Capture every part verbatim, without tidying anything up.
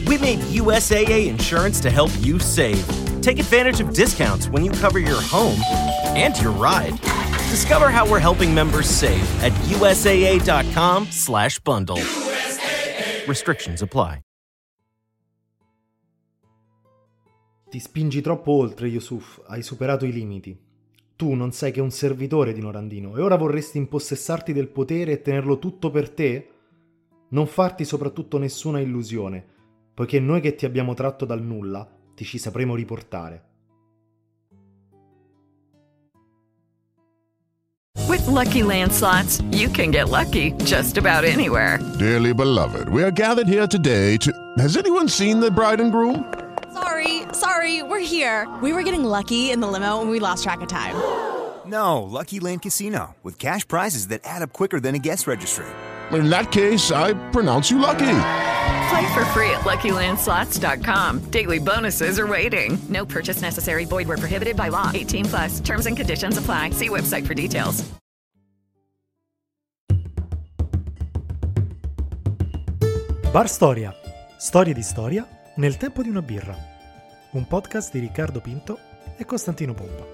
We made U S A A Insurance to help you save. Take advantage of discounts when you cover your home and your ride. Discover how we're helping members save at U S A A dot com slash bundle. U S A A. Restrictions apply. Ti spingi troppo oltre, Yusuf, hai superato i limiti. Tu non sei che un servitore di Norandino e ora vorresti impossessarti del potere e tenerlo tutto per te? Non farti soprattutto nessuna illusione, poiché noi che ti abbiamo tratto dal nulla ti ci sapremo riportare. With Lucky Land Slots, you can get lucky just about anywhere. Dearly beloved, we are gathered here today to... Has anyone seen the bride and groom? Sorry, sorry, we're here. We were getting lucky in the limo and we lost track of time. No, Lucky Land Casino, with cash prizes that add up quicker than a guest registry. In that case, I pronounce you lucky. Play for free at Lucky Land Slots dot com. Daily bonuses are waiting. No purchase necessary. Void where prohibited by law. eighteen plus. Terms and conditions apply. See website for details. Bar Storia. Storie di storia nel tempo di una birra. Un podcast di Riccardo Pinto e Costantino Pompa.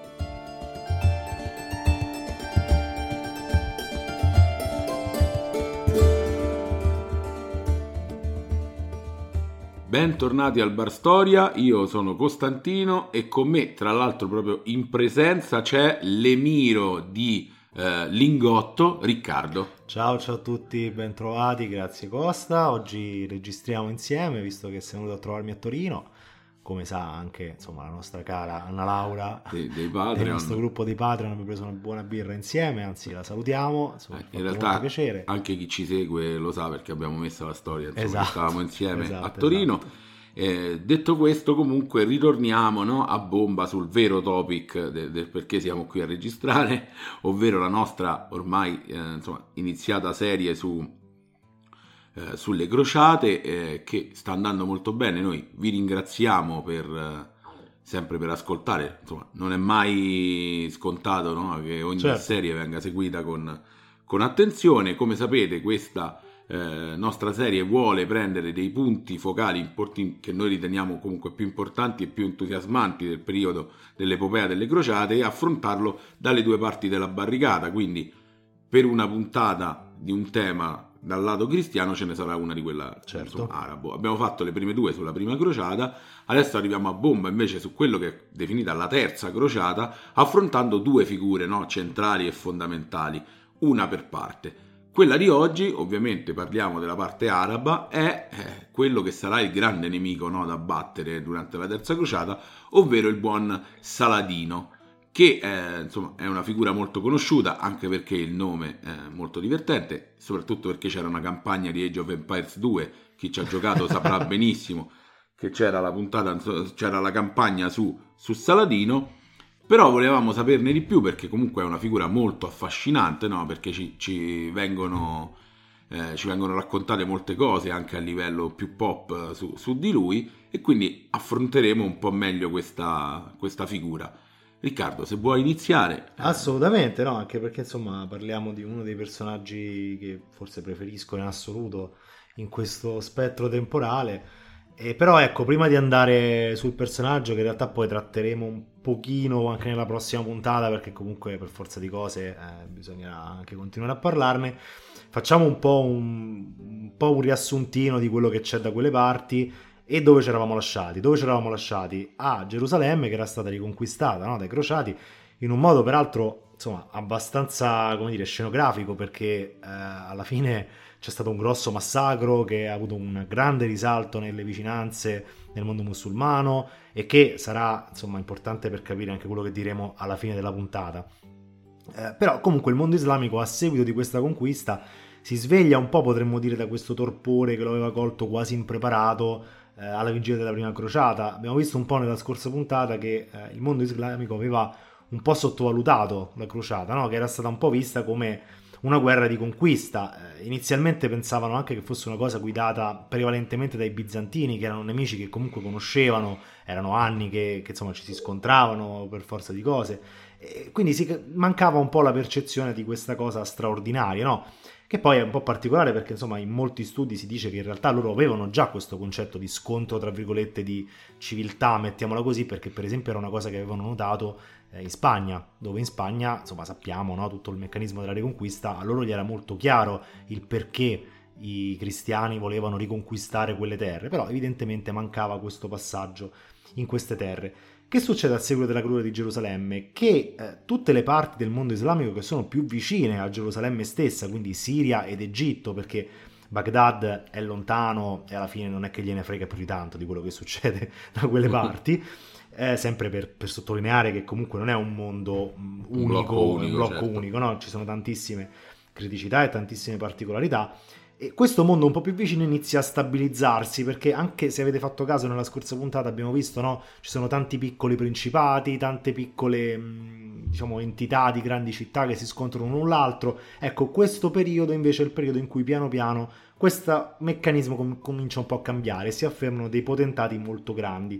Bentornati al Bar Storia, io sono Costantino e con me, tra l'altro proprio in presenza, c'è l'emiro di eh, Lingotto, Riccardo. Ciao, ciao a tutti, bentrovati, grazie Costa. Oggi registriamo insieme, visto che sei venuto a trovarmi a Torino. Come sa anche, insomma, la nostra cara Anna Laura dei, dei Patreon, del nostro gruppo dei Patreon, abbiamo preso una buona birra insieme, anzi la salutiamo, insomma, eh, in realtà piacere. Anche chi ci segue lo sa perché abbiamo messo la storia, insomma, esatto, stavamo insieme esatto, a Torino. Esatto. Eh, detto questo, comunque ritorniamo, no, a bomba sul vero topic del, del perché siamo qui a registrare, ovvero la nostra ormai eh, insomma, iniziata serie su Eh, sulle crociate, eh, che sta andando molto bene. Noi vi ringraziamo per eh, sempre per ascoltare, insomma non è mai scontato, no, che ogni certo. serie venga seguita con, con attenzione. Come sapete, questa eh, nostra serie vuole prendere dei punti focali importanti che noi riteniamo comunque più importanti e più entusiasmanti del periodo dell'epopea delle crociate e affrontarlo dalle due parti della barricata. Quindi per una puntata di un tema dal lato cristiano ce ne sarà una di quella certo. insomma, arabo. Abbiamo fatto le prime due sulla prima crociata, adesso arriviamo a bomba invece su quello che è definita la terza crociata, affrontando due figure, no, centrali e fondamentali, una per parte. Quella di oggi, ovviamente parliamo della parte araba, è eh, quello che sarà il grande nemico, no, da battere durante la terza crociata, ovvero il buon Saladino, che eh, insomma è una figura molto conosciuta, anche perché il nome è molto divertente, soprattutto perché c'era una campagna di Age of Empires due, chi ci ha giocato saprà benissimo che c'era la puntata, c'era la campagna su, su Saladino, però volevamo saperne di più perché comunque è una figura molto affascinante, no? Perché ci, ci vengono eh, ci vengono raccontate molte cose anche a livello più pop su, su di lui, e quindi affronteremo un po' meglio questa, questa figura. Riccardo, se vuoi iniziare. Assolutamente, no, anche perché insomma parliamo di uno dei personaggi che forse preferisco in assoluto in questo spettro temporale. E però ecco, prima di andare sul personaggio, che in realtà poi tratteremo un pochino anche nella prossima puntata, perché comunque per forza di cose eh, bisognerà anche continuare a parlarne, facciamo un po' un, un po' un riassuntino di quello che c'è da quelle parti e dove ci eravamo lasciati. Dove ci eravamo lasciati? A Gerusalemme, che era stata riconquistata, no, dai crociati, in un modo peraltro insomma abbastanza, come dire, scenografico, perché eh, alla fine c'è stato un grosso massacro che ha avuto un grande risalto nelle vicinanze nel mondo musulmano e che sarà insomma importante per capire anche quello che diremo alla fine della puntata. Eh, però comunque il mondo islamico, a seguito di questa conquista, si sveglia un po', potremmo dire, da questo torpore che lo aveva colto quasi impreparato eh, alla vigilia della prima crociata. Abbiamo visto un po' nella scorsa puntata che eh, il mondo islamico aveva un po' sottovalutato la crociata, no? Che era stata un po' vista come una guerra di conquista. Eh, inizialmente pensavano anche che fosse una cosa guidata prevalentemente dai bizantini, che erano nemici che comunque conoscevano, erano anni che, che insomma ci si scontravano per forza di cose, e quindi si mancava un po' la percezione di questa cosa straordinaria, no? che poi è un po' particolare perché insomma in molti studi si dice che in realtà loro avevano già questo concetto di scontro tra virgolette di civiltà, mettiamola così, perché per esempio era una cosa che avevano notato eh, in Spagna, dove in Spagna insomma sappiamo, no, tutto il meccanismo della riconquista, a loro gli era molto chiaro il perché i cristiani volevano riconquistare quelle terre, però evidentemente mancava questo passaggio in queste terre. Che succede al seguito della caduta di Gerusalemme? Che eh, tutte le parti del mondo islamico che sono più vicine a Gerusalemme stessa, quindi Siria ed Egitto, perché Baghdad è lontano e alla fine non è che gliene frega più di tanto di quello che succede da quelle parti, eh, sempre per, per sottolineare che comunque non è un mondo unico, un blocco unico, un blocco certo. unico, no? Ci sono tantissime criticità e tantissime particolarità. E questo mondo un po' più vicino inizia a stabilizzarsi, perché anche se avete fatto caso nella scorsa puntata abbiamo visto, no, ci sono tanti piccoli principati, tante piccole diciamo entità di grandi città che si scontrano l'un l'altro. Ecco, questo periodo invece è il periodo in cui piano piano questo meccanismo com- comincia un po' a cambiare, si affermano dei potentati molto grandi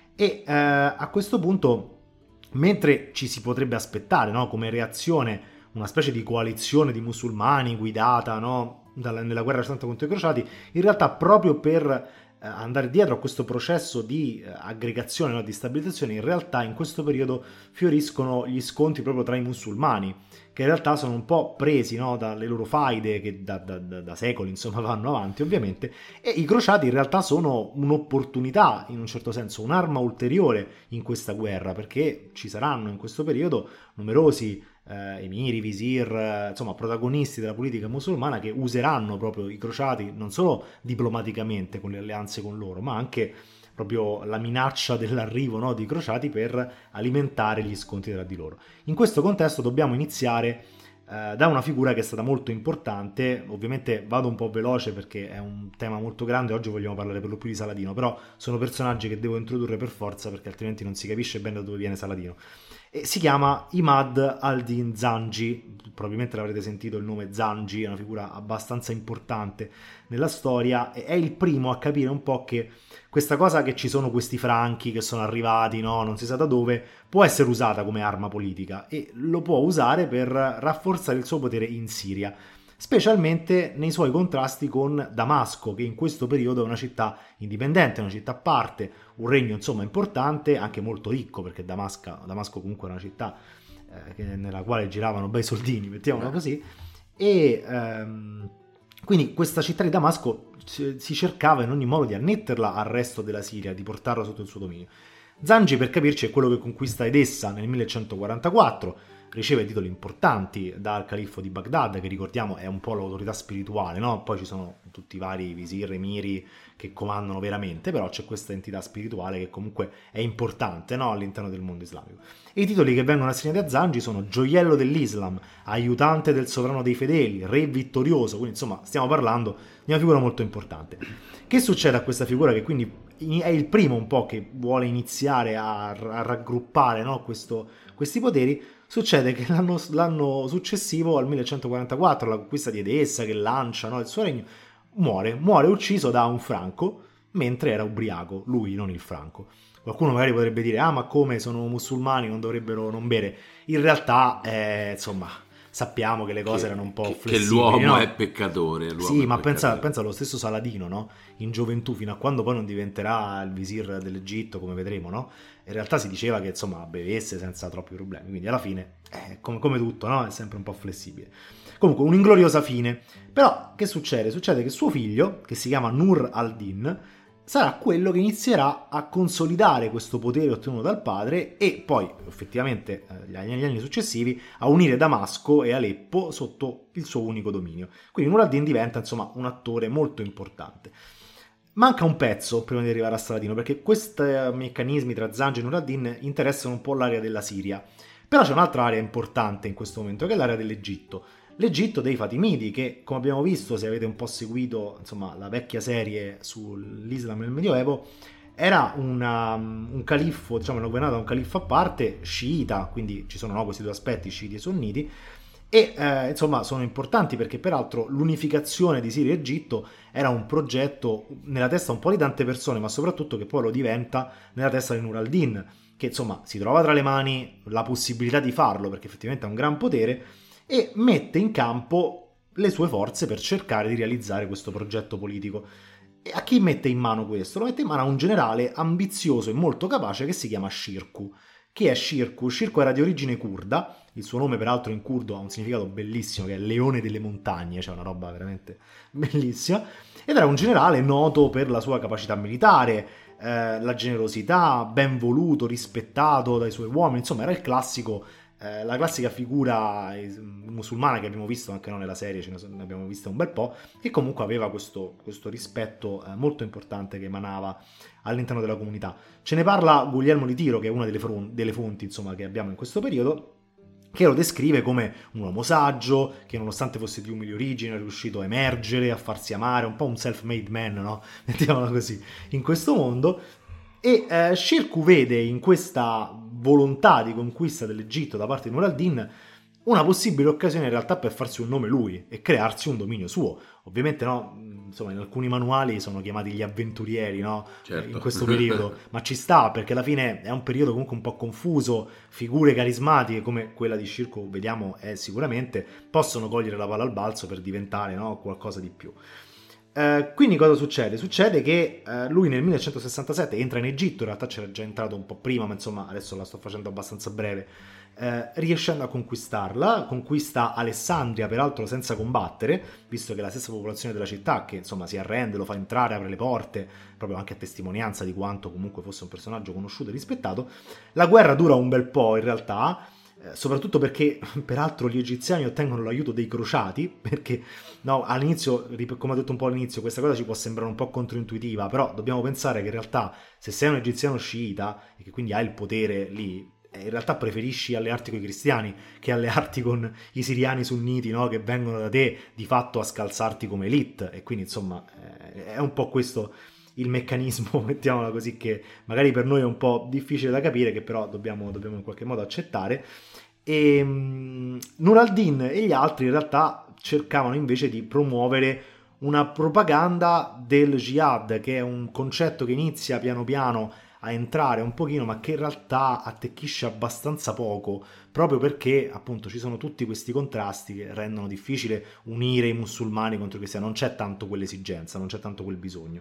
e eh, a questo punto, mentre ci si potrebbe aspettare, no, come reazione una specie di coalizione di musulmani guidata, no, dalla, nella guerra santa contro i crociati, in realtà proprio per eh, andare dietro a questo processo di eh, aggregazione, no, di stabilizzazione, in realtà in questo periodo fioriscono gli scontri proprio tra i musulmani, che in realtà sono un po' presi, no, dalle loro faide che da, da, da, da secoli insomma vanno avanti ovviamente, e i crociati in realtà sono un'opportunità, in un certo senso un'arma ulteriore in questa guerra, perché ci saranno in questo periodo numerosi eh, emiri, visir, eh, insomma protagonisti della politica musulmana che useranno proprio i crociati non solo diplomaticamente con le alleanze con loro, ma anche proprio la minaccia dell'arrivo, no, di crociati per alimentare gli scontri tra di loro. In questo contesto dobbiamo iniziare eh, da una figura che è stata molto importante. Ovviamente vado un po' veloce perché è un tema molto grande, oggi vogliamo parlare per lo più di Saladino, però sono personaggi che devo introdurre per forza perché altrimenti non si capisce bene da dove viene Saladino. E si chiama Imad al-Din Zangi, probabilmente l'avrete sentito il nome Zangi, è una figura abbastanza importante nella storia, e è il primo a capire un po' che questa cosa che ci sono questi franchi che sono arrivati, no, non si sa da dove, può essere usata come arma politica e lo può usare per rafforzare il suo potere in Siria, specialmente nei suoi contrasti con Damasco, che in questo periodo è una città indipendente, una città a parte, un regno insomma importante, anche molto ricco, perché Damasco, Damasco comunque è una città eh, nella quale giravano bei soldini, mettiamola così, e ehm, quindi questa città di Damasco si cercava in ogni modo di annetterla al resto della Siria, di portarla sotto il suo dominio. Zangi, per capirci, è quello che conquista Edessa nel millecentoquarantaquattro, riceve titoli importanti dal califfo di Baghdad, che ricordiamo è un po' l'autorità spirituale, no? Poi ci sono tutti i vari visir, emiri che comandano veramente, però c'è questa entità spirituale che comunque è importante, no, all'interno del mondo islamico. E i titoli che vengono assegnati a Zangi sono gioiello dell'Islam, aiutante del sovrano dei fedeli, re vittorioso, quindi insomma stiamo parlando di una figura molto importante. Che succede a questa figura, che quindi è il primo un po' che vuole iniziare a, a raggruppare, no, questo, questi poteri? Succede che l'anno, l'anno successivo, al millecentoquarantaquattro, la conquista di Edessa, che lancia, no, il suo regno, muore, muore ucciso da un franco mentre era ubriaco, lui, non il franco. Qualcuno magari potrebbe dire, ah ma come, sono musulmani, non dovrebbero non bere. In realtà, eh, insomma, sappiamo che le cose che, erano un po' che, flessibili. Che l'uomo no? è peccatore. L'uomo sì, è ma peccatore. Pensa, pensa allo stesso Saladino, no? In gioventù, fino a quando poi non diventerà il visir dell'Egitto, come vedremo, no? In realtà si diceva che, insomma, bevesse senza troppi problemi, quindi alla fine, eh, come, come tutto, no? È sempre un po' flessibile. Comunque, un'ingloriosa fine. Però, che succede? Succede che suo figlio, che si chiama Nur al-Din, sarà quello che inizierà a consolidare questo potere ottenuto dal padre e poi, effettivamente, negli anni successivi, a unire Damasco e Aleppo sotto il suo unico dominio. Quindi Nur al-Din diventa, insomma, un attore molto importante. Manca un pezzo prima di arrivare a Saladino, perché questi meccanismi tra Zangi e Nur al-Din interessano un po' l'area della Siria. Però c'è un'altra area importante in questo momento, che è l'area dell'Egitto. L'Egitto dei Fatimidi, che, come abbiamo visto, se avete un po' seguito, insomma, la vecchia serie sull'Islam nel Medioevo, era una, un califfo, diciamo, governato da un califfo a parte, sciita, quindi ci sono, no, questi due aspetti, sciiti e sunniti, e eh, insomma sono importanti perché peraltro l'unificazione di Siria e Egitto era un progetto nella testa un po' di tante persone, ma soprattutto che poi lo diventa nella testa di Nur al-Din, che insomma si trova tra le mani la possibilità di farlo perché effettivamente ha un gran potere, e mette in campo le sue forze per cercare di realizzare questo progetto politico. E a chi mette in mano questo? Lo mette in mano a un generale ambizioso e molto capace che si chiama Shirkuh. Chi è Shirkuh? Shirkuh era di origine curda, il suo nome peraltro in curdo ha un significato bellissimo che è leone delle montagne, cioè una roba veramente bellissima, ed era un generale noto per la sua capacità militare, eh, la generosità, ben voluto, rispettato dai suoi uomini, insomma era il classico, eh, la classica figura musulmana che abbiamo visto anche noi nella serie, ce ne abbiamo vista un bel po', che comunque aveva questo, questo rispetto eh, molto importante che emanava all'interno della comunità. Ce ne parla Guglielmo di Tiro, che è una delle, fron- delle fonti insomma, che abbiamo in questo periodo, che lo descrive come un uomo saggio, che nonostante fosse di umili origini è riuscito a emergere, a farsi amare, un po' un self-made man, no? Mettiamola così, in questo mondo. E eh, Shirkuh vede in questa volontà di conquista dell'Egitto da parte di Nur al-Din una possibile occasione in realtà per farsi un nome lui e crearsi un dominio suo. Ovviamente no, insomma in alcuni manuali sono chiamati gli avventurieri, no? Certo. In questo periodo, ma ci sta perché alla fine è un periodo comunque un po' confuso, figure carismatiche come quella di Shirkuh, vediamo, è sicuramente, possono cogliere la palla al balzo per diventare, no, qualcosa di più. Uh, quindi cosa succede? Succede che uh, lui nel millecentosessantasette entra in Egitto, in realtà c'era già entrato un po' prima, ma insomma adesso la sto facendo abbastanza breve, uh, riuscendo a conquistarla, conquista Alessandria peraltro senza combattere, visto che la stessa popolazione della città che insomma si arrende, lo fa entrare, apre le porte, proprio anche a testimonianza di quanto comunque fosse un personaggio conosciuto e rispettato. La guerra dura un bel po' in realtà, soprattutto perché peraltro gli egiziani ottengono l'aiuto dei crociati, perché no, all'inizio, come ho detto un po' all'inizio, questa cosa ci può sembrare un po' controintuitiva, però dobbiamo pensare che in realtà se sei un egiziano sciita e che quindi hai il potere lì, in realtà preferisci allearti con i cristiani che allearti con i siriani sunniti, no? Che vengono da te di fatto a scalzarti come elite, e quindi insomma è un po' questo il meccanismo, mettiamola così, che magari per noi è un po' difficile da capire, che però dobbiamo, dobbiamo in qualche modo accettare. E um, Nur al-Din e gli altri in realtà cercavano invece di promuovere una propaganda del jihad, che è un concetto che inizia piano piano a entrare un pochino, ma che in realtà attecchisce abbastanza poco, proprio perché appunto ci sono tutti questi contrasti che rendono difficile unire i musulmani contro i cristiani, non c'è tanto quell'esigenza, non c'è tanto quel bisogno.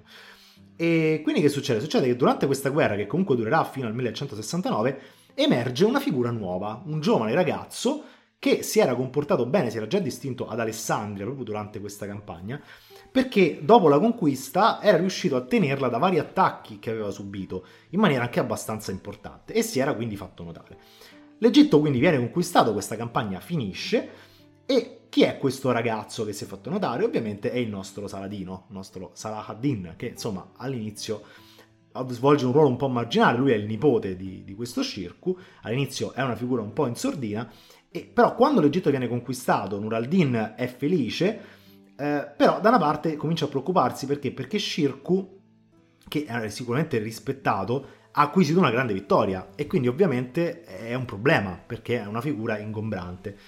E quindi che succede? Succede che durante questa guerra, che comunque durerà fino al millecentosessantanove, emerge una figura nuova, un giovane ragazzo che si era comportato bene, si era già distinto ad Alessandria proprio durante questa campagna, perché dopo la conquista era riuscito a tenerla da vari attacchi che aveva subito, in maniera anche abbastanza importante, e si era quindi fatto notare. L'Egitto quindi viene conquistato, questa campagna finisce, e chi è questo ragazzo che si è fatto notare? Ovviamente è il nostro Saladino, il nostro Salah ad-Din, che insomma all'inizio svolge un ruolo un po' marginale, lui è il nipote di, di questo Shirkuh, all'inizio è una figura un po' in sordina, e però quando l'Egitto viene conquistato Nur al-Din è felice, eh, però da una parte comincia a preoccuparsi, perché? Perché Shirkuh, che è sicuramente rispettato, ha acquisito una grande vittoria, e quindi ovviamente è un problema, perché è una figura ingombrante.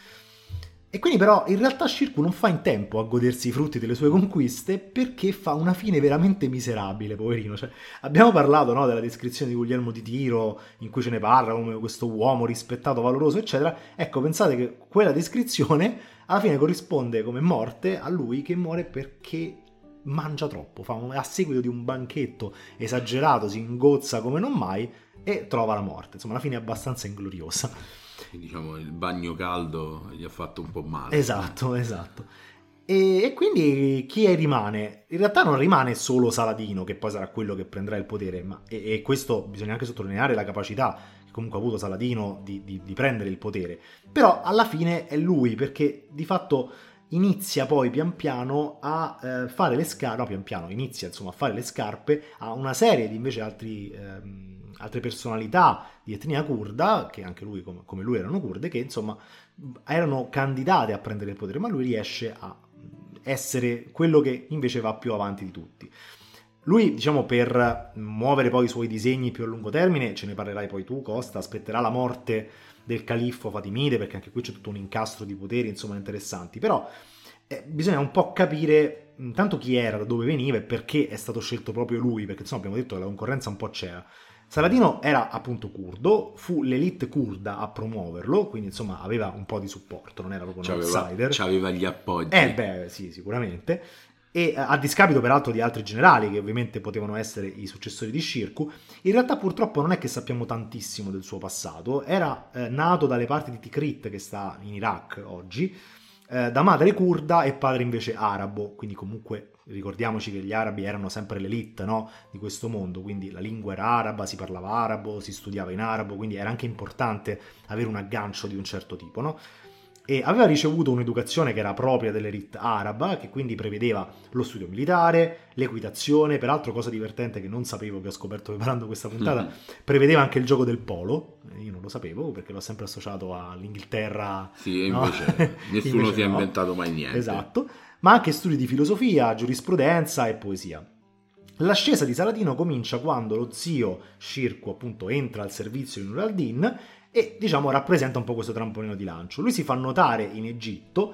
E quindi però in realtà Shirkuh non fa in tempo a godersi i frutti delle sue conquiste, perché fa una fine veramente miserabile, poverino. Cioè, abbiamo parlato, no, della descrizione di Guglielmo di Tiro, in cui ce ne parla come questo uomo rispettato, valoroso, eccetera. Ecco, pensate che quella descrizione alla fine corrisponde come morte a lui che muore perché mangia troppo, fa un, a seguito di un banchetto esagerato, si ingozza come non mai e trova la morte. Insomma, una fine abbastanza ingloriosa. Diciamo il bagno caldo gli ha fatto un po' male. Esatto, esatto. E, e quindi chi rimane? In realtà non rimane solo Saladino, che poi sarà quello che prenderà il potere, ma e, e questo bisogna anche sottolineare la capacità che comunque ha avuto Saladino di, di, di prendere il potere. Però alla fine è lui, perché di fatto inizia poi pian piano a eh, fare le scarpe, no pian piano, inizia insomma a fare le scarpe a una serie di invece altri... Ehm, altre personalità di etnia curda, che anche lui come, come lui erano kurde, che insomma erano candidate a prendere il potere, ma lui riesce a essere quello che invece va più avanti di tutti. Lui, diciamo, per muovere poi i suoi disegni più a lungo termine, ce ne parlerai poi tu, Costa, aspetterà la morte del califfo Fatimide, perché anche qui c'è tutto un incastro di poteri, insomma, interessanti, però eh, bisogna un po' capire intanto chi era, da dove veniva e perché è stato scelto proprio lui, perché insomma abbiamo detto che la concorrenza un po' c'era. Saladino era appunto curdo, fu l'elite curda a promuoverlo, quindi insomma aveva un po' di supporto, non era proprio un c'aveva, outsider. C'aveva gli appoggi. Eh beh, sì, sicuramente. E a discapito peraltro di altri generali che ovviamente potevano essere i successori di Shirkuh, in realtà purtroppo non è che sappiamo tantissimo del suo passato. Era eh, nato dalle parti di Tikrit, che sta in Iraq oggi, eh, da madre curda e padre invece arabo, quindi comunque ricordiamoci che gli arabi erano sempre l'elite, no, di questo mondo, quindi la lingua era araba, si parlava arabo, si studiava in arabo, quindi era anche importante avere un aggancio di un certo tipo, no? E aveva ricevuto un'educazione che era propria dell'elite araba, che quindi prevedeva lo studio militare, l'equitazione, peraltro cosa divertente che non sapevo, che ho scoperto preparando questa puntata, mm-hmm. prevedeva anche il gioco del polo, io non lo sapevo perché l'ho sempre associato all'Inghilterra. Sì, invece no? nessuno invece si è no. inventato mai niente. Esatto, ma anche studi di filosofia, giurisprudenza e poesia. L'ascesa di Saladino comincia quando lo zio Shirkuh appunto entra al servizio di Nur al-Din e diciamo rappresenta un po' questo trampolino di lancio. Lui si fa notare in Egitto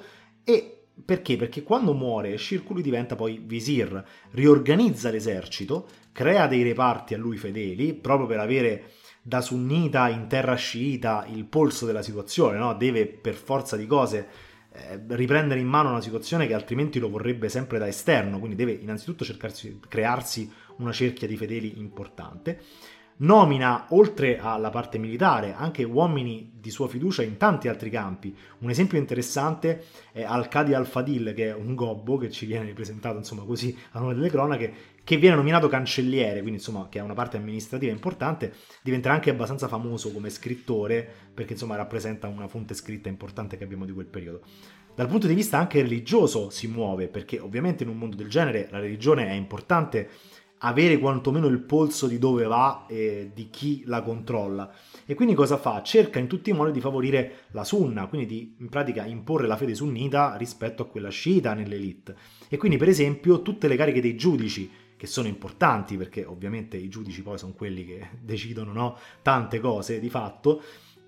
e perché? Perché quando muore Shirkuh lui diventa poi visir, riorganizza l'esercito, crea dei reparti a lui fedeli proprio per avere da sunnita in terra sciita il polso della situazione, no? Deve per forza di cose eh, riprendere in mano una situazione che altrimenti lo vorrebbe sempre da esterno, quindi deve innanzitutto cercarsi crearsi una cerchia di fedeli importante. Nomina, oltre alla parte militare, anche uomini di sua fiducia in tanti altri campi. Un esempio interessante è Al-Qadi al-Fadil, che è un gobbo che ci viene presentato insomma così a nome delle cronache, che viene nominato cancelliere, quindi insomma che è una parte amministrativa importante, diventerà anche abbastanza famoso come scrittore perché insomma rappresenta una fonte scritta importante che abbiamo di quel periodo. Dal punto di vista anche religioso si muove, perché ovviamente in un mondo del genere la religione è importante avere quantomeno il polso di dove va e di chi la controlla. E quindi cosa fa? Cerca in tutti i modi di favorire la sunna, quindi di in pratica imporre la fede sunnita rispetto a quella sciita nell'elite. E quindi per esempio tutte le cariche dei giudici, che sono importanti perché ovviamente i giudici poi sono quelli che decidono, no, tante cose di fatto,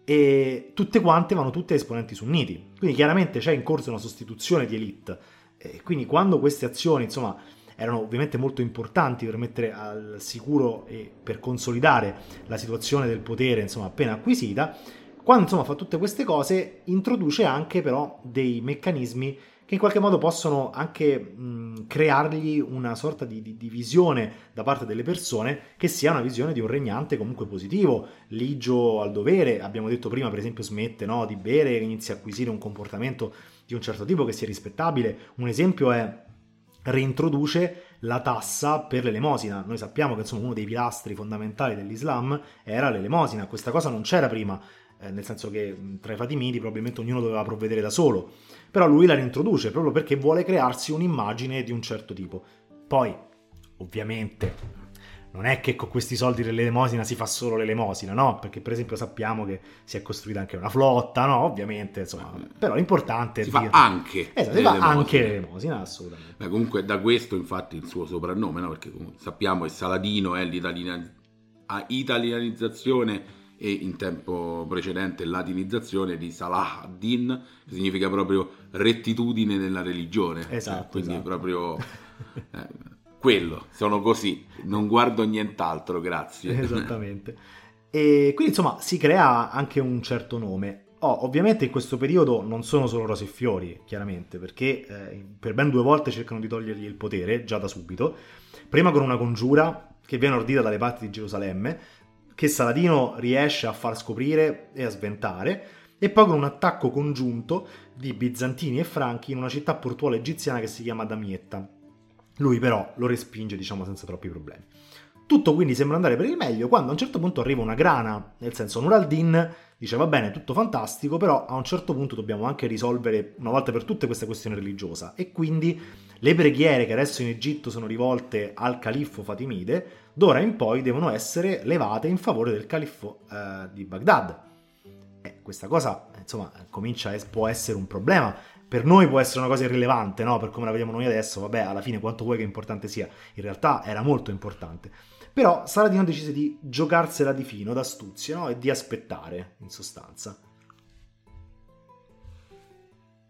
e tutte quante vanno tutte a esponenti sunniti. Quindi chiaramente c'è in corso una sostituzione di elite. E quindi quando queste azioni insomma erano ovviamente molto importanti per mettere al sicuro e per consolidare la situazione del potere insomma appena acquisita, quando insomma fa tutte queste cose introduce anche però dei meccanismi che in qualche modo possono anche mh, creargli una sorta di, di, di visione da parte delle persone che sia una visione di un regnante comunque positivo, ligio al dovere. Abbiamo detto prima per esempio smette, no, di bere, inizia a acquisire un comportamento di un certo tipo che sia rispettabile. Un esempio è reintroduce la tassa per l'elemosina. Noi sappiamo che insomma uno dei pilastri fondamentali dell'Islam era l'elemosina. Questa cosa non c'era prima, eh, nel senso che tra i Fatimidi probabilmente ognuno doveva provvedere da solo, però lui la reintroduce proprio perché vuole crearsi un'immagine di un certo tipo. Poi ovviamente non è che con questi soldi dell'elemosina si fa solo l'elemosina, no? Perché per esempio sappiamo che si è costruita anche una flotta, no? Ovviamente, insomma, però l'importante si è fa dire... anche esatto, si fa anche l'elemosina, assolutamente. Beh, comunque da questo infatti il suo soprannome, no? Perché sappiamo che Saladino è l'italianizzazione e in tempo precedente latinizzazione di Salah ad-Din, che significa proprio rettitudine nella religione. Esatto, quindi esatto. proprio eh, quello, sono così, non guardo nient'altro, grazie. Esattamente. E quindi insomma si crea anche un certo nome. Oh, ovviamente in questo periodo non sono solo rose e fiori, chiaramente, perché eh, per ben due volte cercano di togliergli il potere, già da subito. Prima con una congiura che viene ordita dalle parti di Gerusalemme, che Saladino riesce a far scoprire e a sventare, e poi con un attacco congiunto di bizantini e franchi in una città portuale egiziana che si chiama Damietta. Lui però lo respinge, diciamo, senza troppi problemi. Tutto quindi sembra andare per il meglio, quando a un certo punto arriva una grana, nel senso Nur al-Din dice va bene, tutto fantastico, però a un certo punto dobbiamo anche risolvere una volta per tutte questa questione religiosa, e quindi le preghiere che adesso in Egitto sono rivolte al califfo Fatimide, d'ora in poi devono essere levate in favore del califfo eh, di Baghdad. E questa cosa, insomma, comincia a, può essere un problema. Per noi può essere una cosa irrilevante, no? Per come la vediamo noi adesso, vabbè, alla fine quanto vuoi che importante sia. In realtà era molto importante. Però Saladino decise di giocarsela di fino, d'astuzia, no? E di aspettare, in sostanza.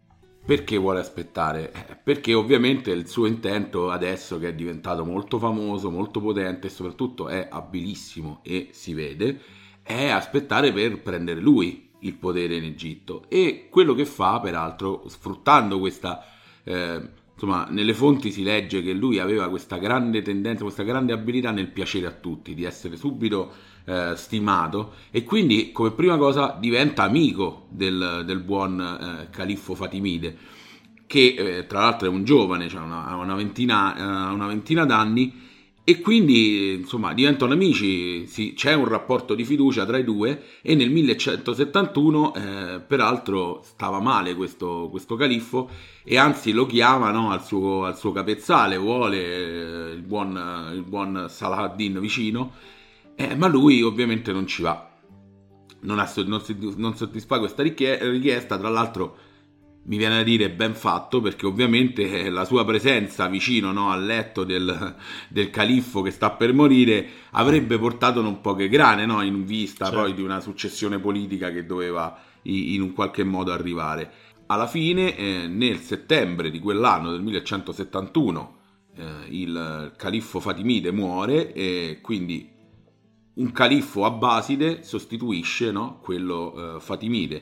Perché vuole aspettare? Perché ovviamente il suo intento adesso, che è diventato molto famoso, molto potente e soprattutto è abilissimo e si vede, è aspettare per prendere lui il potere in Egitto. E quello che fa, peraltro, sfruttando questa... Eh, insomma, nelle fonti si legge che lui aveva questa grande tendenza, questa grande abilità nel piacere a tutti, di essere subito eh, stimato, e quindi come prima cosa diventa amico del, del buon eh, califfo Fatimide, che eh, tra l'altro è un giovane, cioè una, una, ventina, eh, una ventina d'anni, e quindi insomma diventano amici, sì, c'è un rapporto di fiducia tra i due, e nel millecentosettantuno eh, peraltro stava male questo, questo califfo, e anzi lo chiama, no, al, suo, al suo capezzale, vuole eh, il, buon, il buon Saladin vicino, eh, ma lui ovviamente non ci va, non, ha, non, non soddisfa questa richiesta. Tra l'altro mi viene da dire ben fatto, perché ovviamente la sua presenza vicino, no, al letto del, del califfo che sta per morire avrebbe portato non poche grane, no, in vista certo. poi di una successione politica che doveva in un qualche modo arrivare. Alla fine, eh, nel settembre di quell'anno del millecentosettantuno, eh, il califfo Fatimide muore, e quindi un califfo abbaside sostituisce, no, quello eh, Fatimide.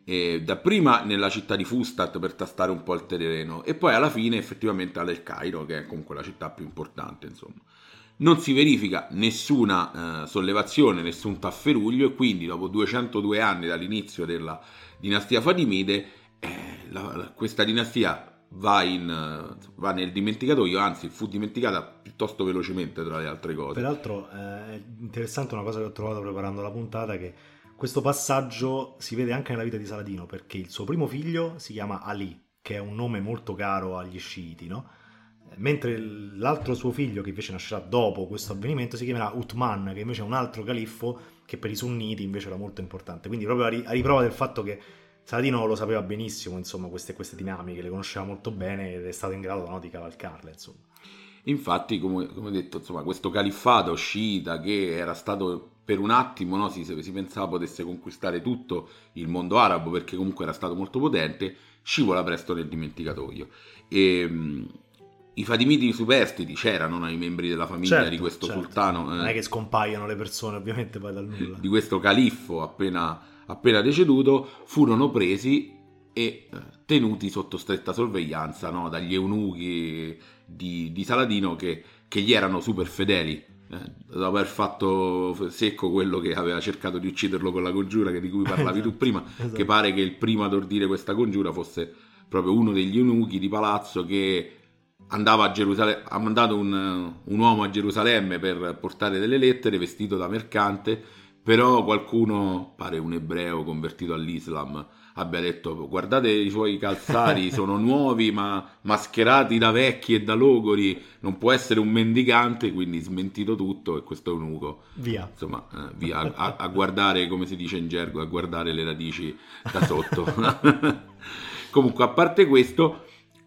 E dapprima nella città di Fustat per tastare un po' il terreno, e poi alla fine effettivamente al Cairo, che è comunque la città più importante. Insomma, non si verifica nessuna eh, sollevazione, nessun tafferuglio, e quindi dopo duecentodue anni dall'inizio della dinastia Fatimide eh, la, la, questa dinastia va, in, va nel dimenticatoio, anzi fu dimenticata piuttosto velocemente tra le altre cose. Peraltro è interessante una cosa che ho trovato preparando la puntata, che questo passaggio si vede anche nella vita di Saladino, perché il suo primo figlio si chiama Ali, che è un nome molto caro agli sciiti, no? Mentre l'altro suo figlio, che invece nascerà dopo questo avvenimento, si chiamerà Uthman, che invece è un altro califfo che per i sunniti invece era molto importante. Quindi proprio a riprova del fatto che Saladino lo sapeva benissimo, insomma, queste, queste dinamiche, le conosceva molto bene ed è stato in grado, no, di cavalcarle, insomma. Infatti, come, come detto, insomma, questo califfato sciita, che era stato per un attimo, no, si, si pensava potesse conquistare tutto il mondo arabo, perché comunque era stato molto potente, scivola presto nel dimenticatoio. E mh, i Fatimidi superstiti c'erano, no, i membri della famiglia certo, di questo certo. sultano. Non eh, è che scompaiono le persone ovviamente poi dal nulla. Di questo califfo appena, appena deceduto, furono presi e tenuti sotto stretta sorveglianza, no, dagli eunuchi di, di Saladino, che, che gli erano super fedeli. Dopo aver fatto secco quello che aveva cercato di ucciderlo con la congiura, che di cui parlavi esatto, tu prima, esatto. che pare che il primo ad ordire questa congiura fosse proprio uno degli eunuchi di palazzo, che andava a Gerusalemme, ha mandato un, un uomo a Gerusalemme per portare delle lettere vestito da mercante, però qualcuno, pare un ebreo convertito all'Islam, abbia detto: guardate i suoi calzari, sono nuovi ma mascherati da vecchi e da logori, non può essere un mendicante. Quindi smentito tutto, e questo eunuco via, insomma, eh, via a, a, a guardare, come si dice in gergo, a guardare le radici da sotto. Comunque, a parte questo,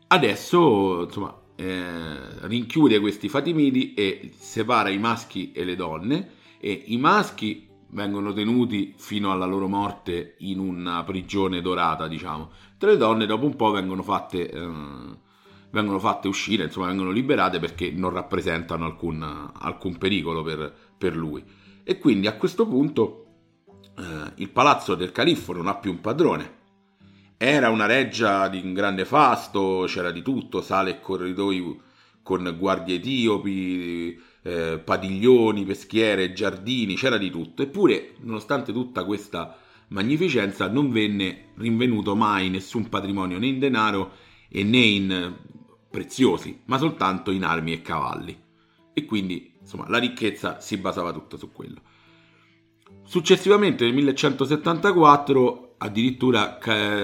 adesso insomma eh, rinchiude questi Fatimidi e separa i maschi e le donne, e i maschi vengono tenuti fino alla loro morte in una prigione dorata, diciamo. Tra le donne dopo un po' vengono fatte eh, vengono fatte uscire, insomma vengono liberate, perché non rappresentano alcun, alcun pericolo per, per lui. E quindi a questo punto eh, il palazzo del califfo non ha più un padrone. Era una reggia di un grande fasto, c'era di tutto, sale e corridoi con guardie etiopi, eh, padiglioni, peschiere, giardini, c'era di tutto. Eppure, nonostante tutta questa magnificenza, non venne rinvenuto mai nessun patrimonio, né in denaro e né in preziosi, ma soltanto in armi e cavalli. E quindi, insomma, la ricchezza si basava tutta su quello. Successivamente, nel millecentosettantaquattro, addirittura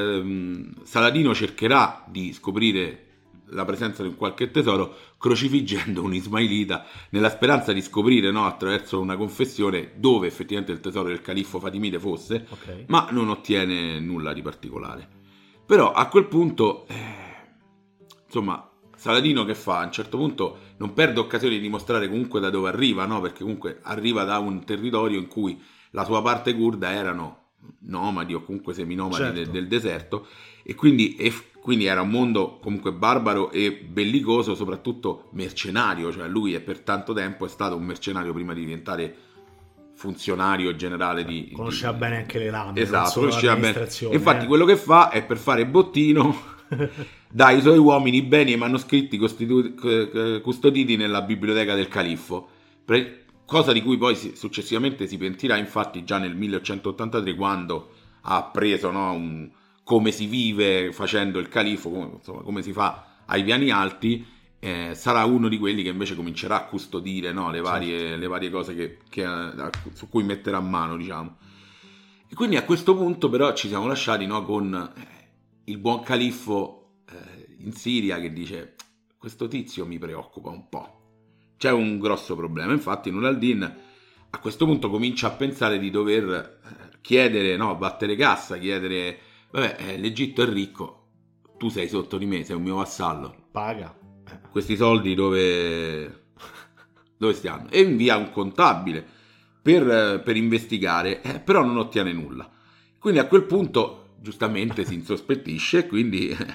eh, Saladino cercherà di scoprire la presenza di un qualche tesoro crocifiggendo un ismailita, nella speranza di scoprire, no, attraverso una confessione, dove effettivamente il tesoro del califfo Fatimide fosse, okay. ma non ottiene nulla di particolare. Però a quel punto eh, insomma Saladino che fa? A un certo punto non perde occasione di dimostrare comunque da dove arriva, no? Perché comunque arriva da un territorio in cui la sua parte curda erano nomadi o comunque seminomadi certo. del, del deserto, e quindi eff- quindi era un mondo comunque barbaro e bellicoso, soprattutto mercenario, cioè lui è per tanto tempo è stato un mercenario prima di diventare funzionario generale di... Conosceva di... bene anche le lame, esatto, conosceva bene. Eh. Infatti quello che fa è, per fare bottino, dà ai suoi uomini i beni e i manoscritti costitu... custoditi nella biblioteca del califfo, cosa di cui poi successivamente si pentirà, infatti già nel milleottocentottantatré, quando ha appreso, no, un... come si vive facendo il califfo, come, insomma, come si fa ai piani alti. Eh, sarà uno di quelli che invece comincerà a custodire, no, le, varie, certo. le varie cose che, che, su cui metterà mano, diciamo. E quindi a questo punto però ci siamo lasciati, no, con eh, il buon califfo eh, in Siria che dice: questo tizio mi preoccupa un po', c'è un grosso problema. Infatti Nur al-Din a questo punto comincia a pensare di dover eh, chiedere, no, battere cassa, chiedere: vabbè, eh, l'Egitto è ricco, tu sei sotto di me, sei un mio vassallo, paga. Questi soldi dove, dove stiano? E invia un contabile per, per investigare, eh, però non ottiene nulla. Quindi a quel punto giustamente si insospettisce e quindi eh,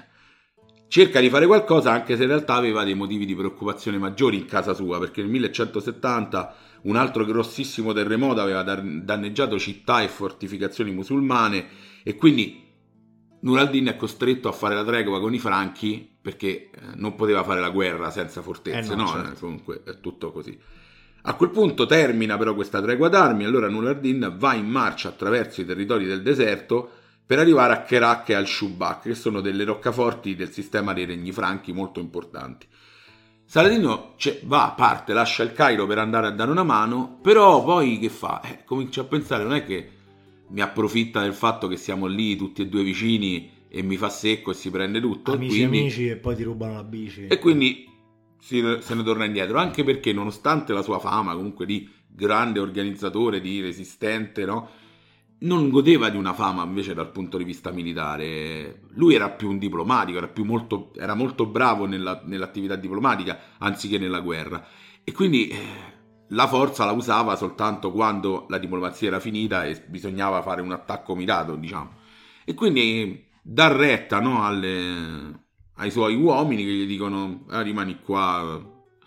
cerca di fare qualcosa, anche se in realtà aveva dei motivi di preoccupazione maggiori in casa sua, perché nel millecentosettanta un altro grossissimo terremoto aveva danneggiato città e fortificazioni musulmane, e quindi Nur al-Din è costretto a fare la tregua con i franchi, perché non poteva fare la guerra senza fortezze, eh no, no? Certo. Comunque è tutto così. A quel punto termina però questa tregua d'armi, allora Nur al-Din va in marcia attraverso i territori del deserto per arrivare a Kerak e al-Shubak, che sono delle roccaforti del sistema dei regni franchi molto importanti. Saladino cioè, va, parte, lascia il Cairo per andare a dare una mano, però poi che fa? Eh, comincia a pensare, non è che mi approfitta del fatto che siamo lì tutti e due vicini e mi fa secco e si prende tutto, amici quindi... amici e poi ti rubano la bici, e quindi si, se ne torna indietro, anche perché nonostante la sua fama comunque di grande organizzatore, di resistente, no, non godeva di una fama invece dal punto di vista militare. Lui era più un diplomatico, era, più molto, era molto bravo nella, nell'attività diplomatica anziché nella guerra, e quindi eh, la forza la usava soltanto quando la diplomazia era finita e bisognava fare un attacco mirato, diciamo. E quindi dà retta, no, alle, ai suoi uomini che gli dicono ah, rimani qua,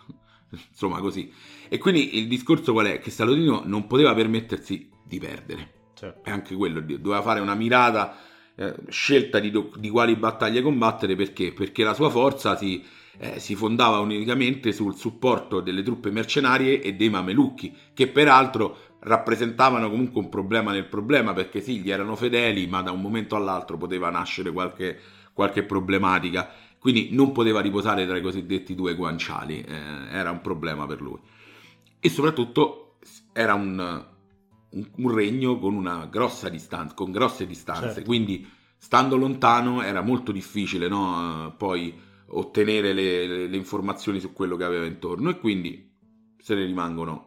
insomma così. E quindi il discorso qual è? Che Saladino non poteva permettersi di perdere, certo. E anche quello, doveva fare una mirata eh, scelta di, di quali battaglie combattere. Perché? Perché la sua forza si, eh, si fondava unicamente sul supporto delle truppe mercenarie e dei mamelucchi, che peraltro rappresentavano comunque un problema nel problema, perché sì, gli erano fedeli, ma da un momento all'altro poteva nascere qualche, qualche problematica, quindi non poteva riposare tra i cosiddetti due guanciali, eh, era un problema per lui. E soprattutto era un, un, un regno con una grossa distanza, con grosse distanze, certo. Quindi stando lontano era molto difficile, no, poi ottenere le, le, le informazioni su quello che aveva intorno, e quindi se ne rimangono.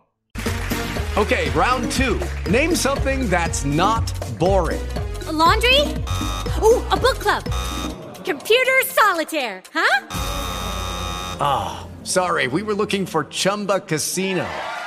Okay, round two. Name something that's not boring. A laundry? Ooh, a book club. Computer solitaire, huh? Ah, oh, sorry, we were looking for Chumba Casino.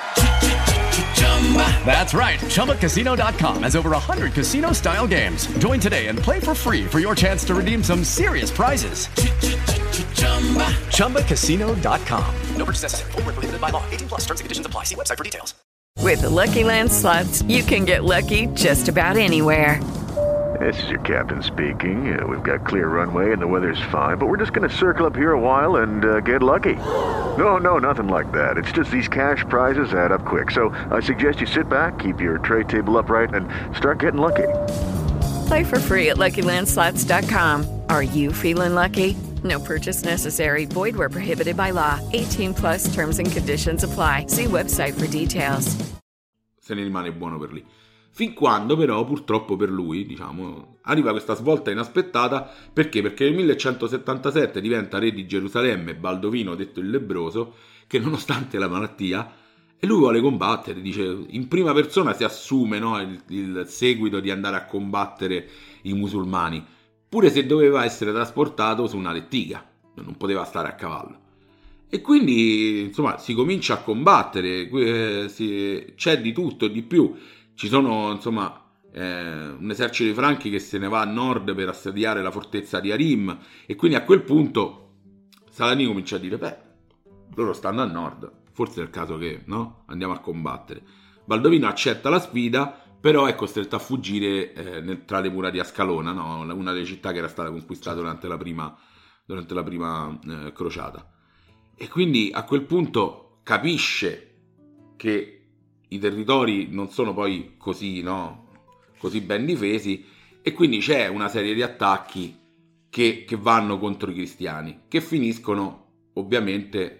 That's right, Chumba Casino dot com has over one hundred casino-style games. Join today and play for free for your chance to redeem some serious prizes. Chumba Casino dot com. No purchase necessary. Void where prohibited by law. eighteen plus terms and conditions apply. See website for details. With the Lucky Land Slots, you can get lucky just about anywhere. This is your captain speaking. Uh, we've got clear runway and the weather's fine, but we're just going to circle up here a while and uh, get lucky. No, no, nothing like that. It's just these cash prizes add up quick. So I suggest you sit back, keep your tray table upright, and start getting lucky. Play for free at Lucky Land Slots dot com. Are you feeling lucky? No purchase necessary. Void where prohibited by law. eighteen plus terms and conditions apply. See website for details. Se ne rimane buono per lì. Fin quando però, purtroppo per lui, diciamo, arriva questa svolta inaspettata. Perché? Perché nel millecentosettantasette diventa re di Gerusalemme Baldovino, detto il lebbroso, che nonostante la malattia, e lui vuole combattere, dice, in prima persona si assume, no, il, il seguito di andare a combattere i musulmani, pure se doveva essere trasportato su una lettiga, non poteva stare a cavallo. E quindi, insomma, si comincia a combattere, eh, si, c'è di tutto e di più. Ci sono, insomma, eh, un esercito dei Franchi che se ne va a nord per assediare la fortezza di Arim, e quindi a quel punto Saladino comincia a dire: beh, loro stanno a nord, forse è il caso che, no, andiamo a combattere. Baldovino accetta la sfida, però è costretto a fuggire eh, nel, tra le mura di Ascalona, no? Una delle città che era stata conquistata durante la prima, durante la prima eh, crociata. E quindi a quel punto capisce che i territori non sono poi così, no? così ben difesi, e quindi c'è una serie di attacchi che, che vanno contro i cristiani, che finiscono ovviamente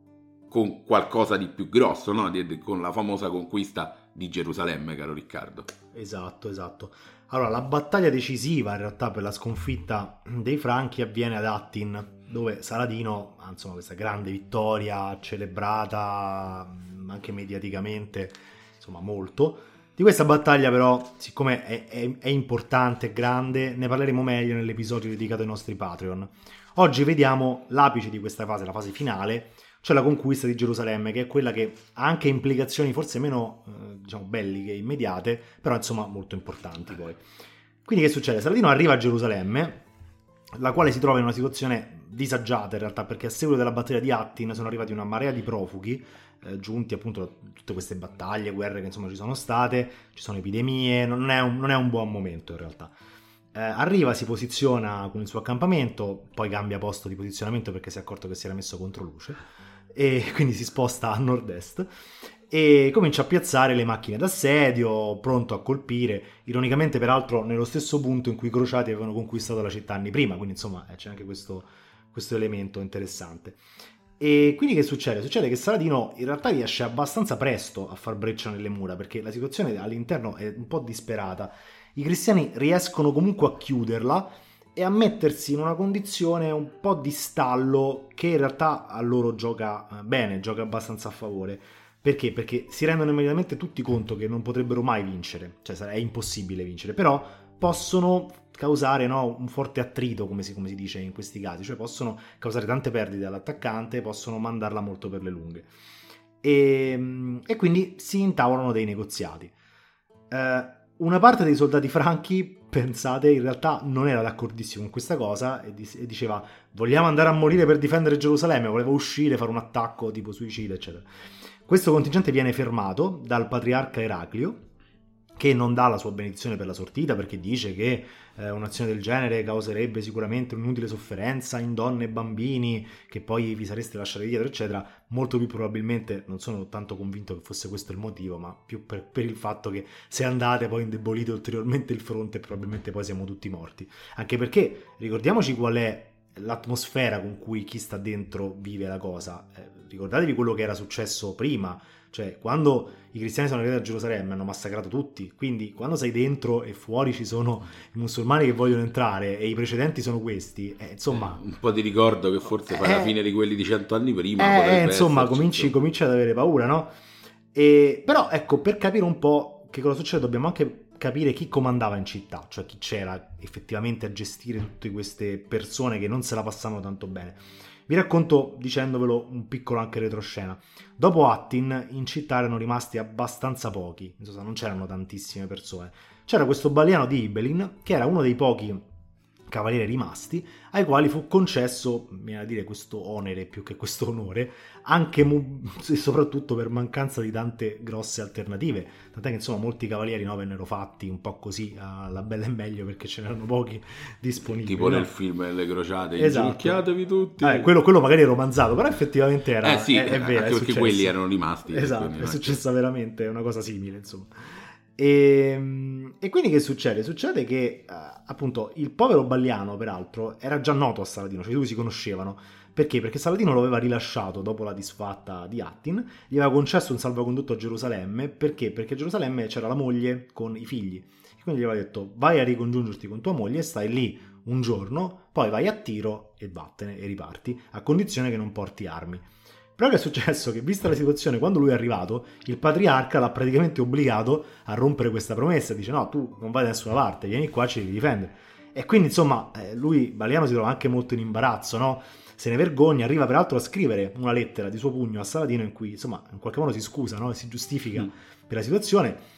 con qualcosa di più grosso, no? Con la famosa conquista di Gerusalemme, caro Riccardo. Esatto, esatto. Allora, la battaglia decisiva in realtà per la sconfitta dei Franchi avviene ad Attin, dove Saladino ha, insomma, questa grande vittoria celebrata anche mediaticamente, insomma, molto. Di questa battaglia però, siccome è, è, è importante, è grande, ne parleremo meglio nell'episodio dedicato ai nostri Patreon. Oggi vediamo l'apice di questa fase, la fase finale, cioè la conquista di Gerusalemme, che è quella che ha anche implicazioni forse meno eh, diciamo belliche, immediate, però insomma molto importanti poi. Quindi che succede? Saladino arriva a Gerusalemme, la quale si trova in una situazione disagiata in realtà, perché a seguito della battaglia di Attin sono arrivati una marea di profughi, eh, giunti appunto da tutte queste battaglie, guerre che insomma ci sono state, ci sono epidemie, non è un, non è un buon momento in realtà. Eh, arriva, si posiziona con il suo accampamento, poi cambia posto di posizionamento perché si è accorto che si era messo contro luce, e quindi si sposta a nord-est e comincia a piazzare le macchine d'assedio, pronto a colpire, ironicamente peraltro nello stesso punto in cui i crociati avevano conquistato la città anni prima, quindi insomma c'è anche questo, questo elemento interessante. E quindi che succede? Succede che Saladino in realtà riesce abbastanza presto a far breccia nelle mura, perché la situazione all'interno è un po' disperata. I cristiani riescono comunque a chiuderla e a mettersi in una condizione un po' di stallo che in realtà a loro gioca bene, gioca abbastanza a favore. Perché? Perché si rendono immediatamente tutti conto che non potrebbero mai vincere, cioè è impossibile vincere, però possono causare, no, un forte attrito, come si, come si dice in questi casi, cioè possono causare tante perdite all'attaccante, possono mandarla molto per le lunghe. E, e quindi si intavolano dei negoziati. Eh, una parte dei soldati franchi, pensate, in realtà non era d'accordissimo con questa cosa e, e diceva: vogliamo andare a morire per difendere Gerusalemme, voleva uscire, fare un attacco tipo suicida, eccetera. Questo contingente viene fermato dal patriarca Eraclio, che non dà la sua benedizione per la sortita, perché dice che eh, un'azione del genere causerebbe sicuramente un'inutile sofferenza in donne e bambini, che poi vi sareste lasciati dietro, eccetera. Molto più probabilmente, non sono tanto convinto che fosse questo il motivo, ma più per, per il fatto che se andate poi indebolite ulteriormente il fronte, probabilmente poi siamo tutti morti. Anche perché, ricordiamoci qual è l'atmosfera con cui chi sta dentro vive la cosa. Eh, ricordatevi quello che era successo prima, cioè quando i cristiani sono arrivati a Gerusalemme hanno massacrato tutti, quindi quando sei dentro e fuori ci sono i musulmani che vogliono entrare e i precedenti sono questi, eh, insomma un po' ti ricordo che forse fai eh, la fine di quelli di cento anni prima, eh, insomma cominci, cominci ad avere paura, no? E, però ecco, per capire un po' che cosa succede dobbiamo anche capire chi comandava in città, cioè chi c'era effettivamente a gestire tutte queste persone che non se la passavano tanto bene. Vi racconto, dicendovelo, un piccolo anche retroscena. Dopo Attin in città erano rimasti abbastanza pochi, insomma non c'erano tantissime persone. C'era questo Baliano di Ibelin, che era uno dei pochi cavalieri rimasti, ai quali fu concesso, viene a dire, questo onere più che questo onore, anche e soprattutto per mancanza di tante grosse alternative, tant'è che insomma molti cavalieri, no, vennero fatti un po' così alla bella e meglio perché ce n'erano pochi disponibili, tipo no? Nel film delle crociate, esatto. Inginocchiatevi tutti, eh, quello, quello magari è romanzato, però effettivamente era eh sì, è, è vero, anche è perché quelli erano rimasti, esatto, è successa veramente una cosa simile, insomma. E, e quindi che succede? Succede che uh, appunto il povero Baliano, peraltro, era già noto a Saladino, cioè i due si conoscevano. Perché? Perché Saladino lo aveva rilasciato dopo la disfatta di Attin, gli aveva concesso un salvacondotto a Gerusalemme. Perché? Perché a Gerusalemme c'era la moglie con i figli, e quindi gli aveva detto: vai a ricongiungerti con tua moglie, stai lì un giorno, poi vai a Tiro e vattene e riparti, a condizione che non porti armi. Però che è successo? Che vista la situazione, quando lui è arrivato, il patriarca l'ha praticamente obbligato a rompere questa promessa. Dice: no, tu non vai da nessuna parte, vieni qua, ci devi difendere. E quindi insomma lui, Baliano, si trova anche molto in imbarazzo, no? Se ne vergogna, arriva peraltro a scrivere una lettera di suo pugno a Saladino in cui insomma in qualche modo si scusa, no? E si giustifica mm. per la situazione.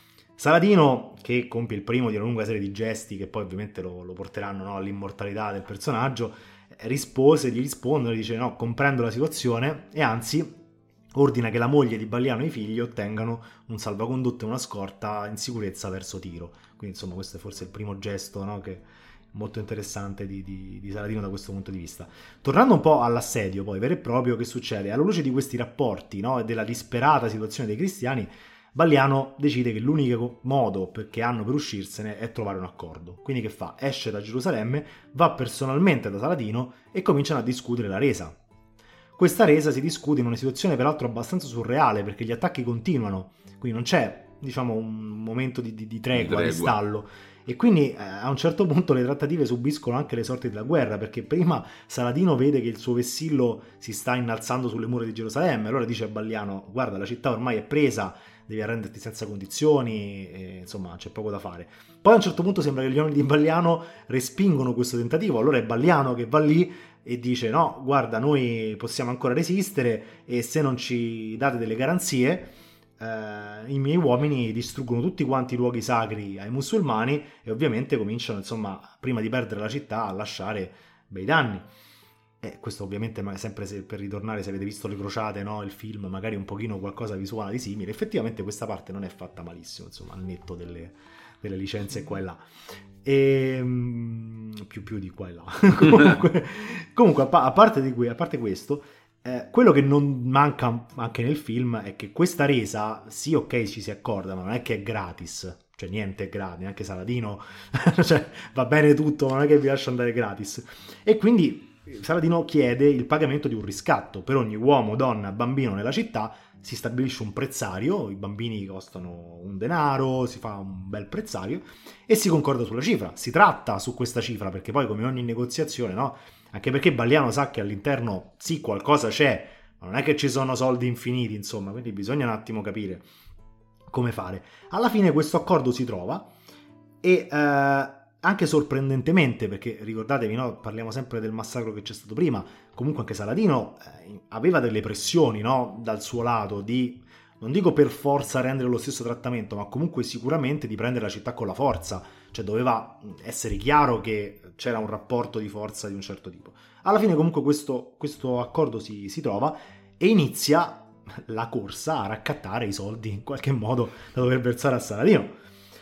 Saladino, che compie il primo di una lunga serie di gesti che poi ovviamente lo, lo porteranno, no, all'immortalità del personaggio, rispose, gli rispondono, dice no, comprendo la situazione, e anzi ordina che la moglie di Balliano e i figli ottengano un salvacondotto e una scorta in sicurezza verso Tiro. Quindi insomma questo è forse il primo gesto, no, che molto interessante di, di, di Saladino da questo punto di vista. Tornando un po' all'assedio poi vero e proprio, che succede? Alla luce di questi rapporti, no, e della disperata situazione dei cristiani, Balliano decide che l'unico modo che hanno per uscirsene è trovare un accordo. Quindi che fa? Esce da Gerusalemme, va personalmente da Saladino e cominciano a discutere la resa. Questa resa si discute in una situazione peraltro abbastanza surreale, perché gli attacchi continuano, quindi non c'è, diciamo, un momento di, di, di tregua, di, di stallo, e quindi eh, a un certo punto le trattative subiscono anche le sorti della guerra, perché prima Saladino vede che il suo vessillo si sta innalzando sulle mura di Gerusalemme, allora dice a Balliano: guarda, la città ormai è presa, devi arrenderti senza condizioni, e, insomma c'è poco da fare. Poi a un certo punto sembra che gli uomini di Balliano respingono questo tentativo, allora è Balliano che va lì e dice no, guarda, noi possiamo ancora resistere, e se non ci date delle garanzie eh, i miei uomini distruggono tutti quanti i luoghi sacri ai musulmani, e ovviamente cominciano, insomma, prima di perdere la città, a lasciare bei danni. E questo ovviamente, ma sempre se, per ritornare, se avete visto Le Crociate, no, il film, magari un pochino qualcosa vi suona di simile. Effettivamente questa parte non è fatta malissimo, insomma, al netto delle, delle licenze qua e là. E più più di qua e là. comunque, comunque a, parte di que- a parte questo, eh, quello che non manca anche nel film è che questa resa, sì, ok, ci si accorda, ma non è che è gratis, cioè niente è gratis, neanche Saladino cioè, va bene tutto, ma non è che vi lascia andare gratis. E quindi Saladino chiede il pagamento di un riscatto per ogni uomo, donna, bambino nella città. Si stabilisce un prezzario, i bambini costano un denaro, si fa un bel prezzario e si concorda sulla cifra. Si tratta su questa cifra, perché poi, come ogni negoziazione, no? Anche perché Balliano sa che all'interno sì, qualcosa c'è, ma non è che ci sono soldi infiniti, insomma, quindi bisogna un attimo capire come fare. Alla fine questo accordo si trova e eh, anche sorprendentemente, perché ricordatevi, no, parliamo sempre del massacro che c'è stato prima, comunque anche Saladino eh, aveva delle pressioni, no, dal suo lato di, non dico per forza rendere lo stesso trattamento, ma comunque sicuramente di prendere la città con la forza, cioè doveva essere chiaro che c'era un rapporto di forza di un certo tipo. Alla fine comunque questo, questo accordo si, si trova e inizia la corsa a raccattare i soldi in qualche modo da dover versare a Saladino.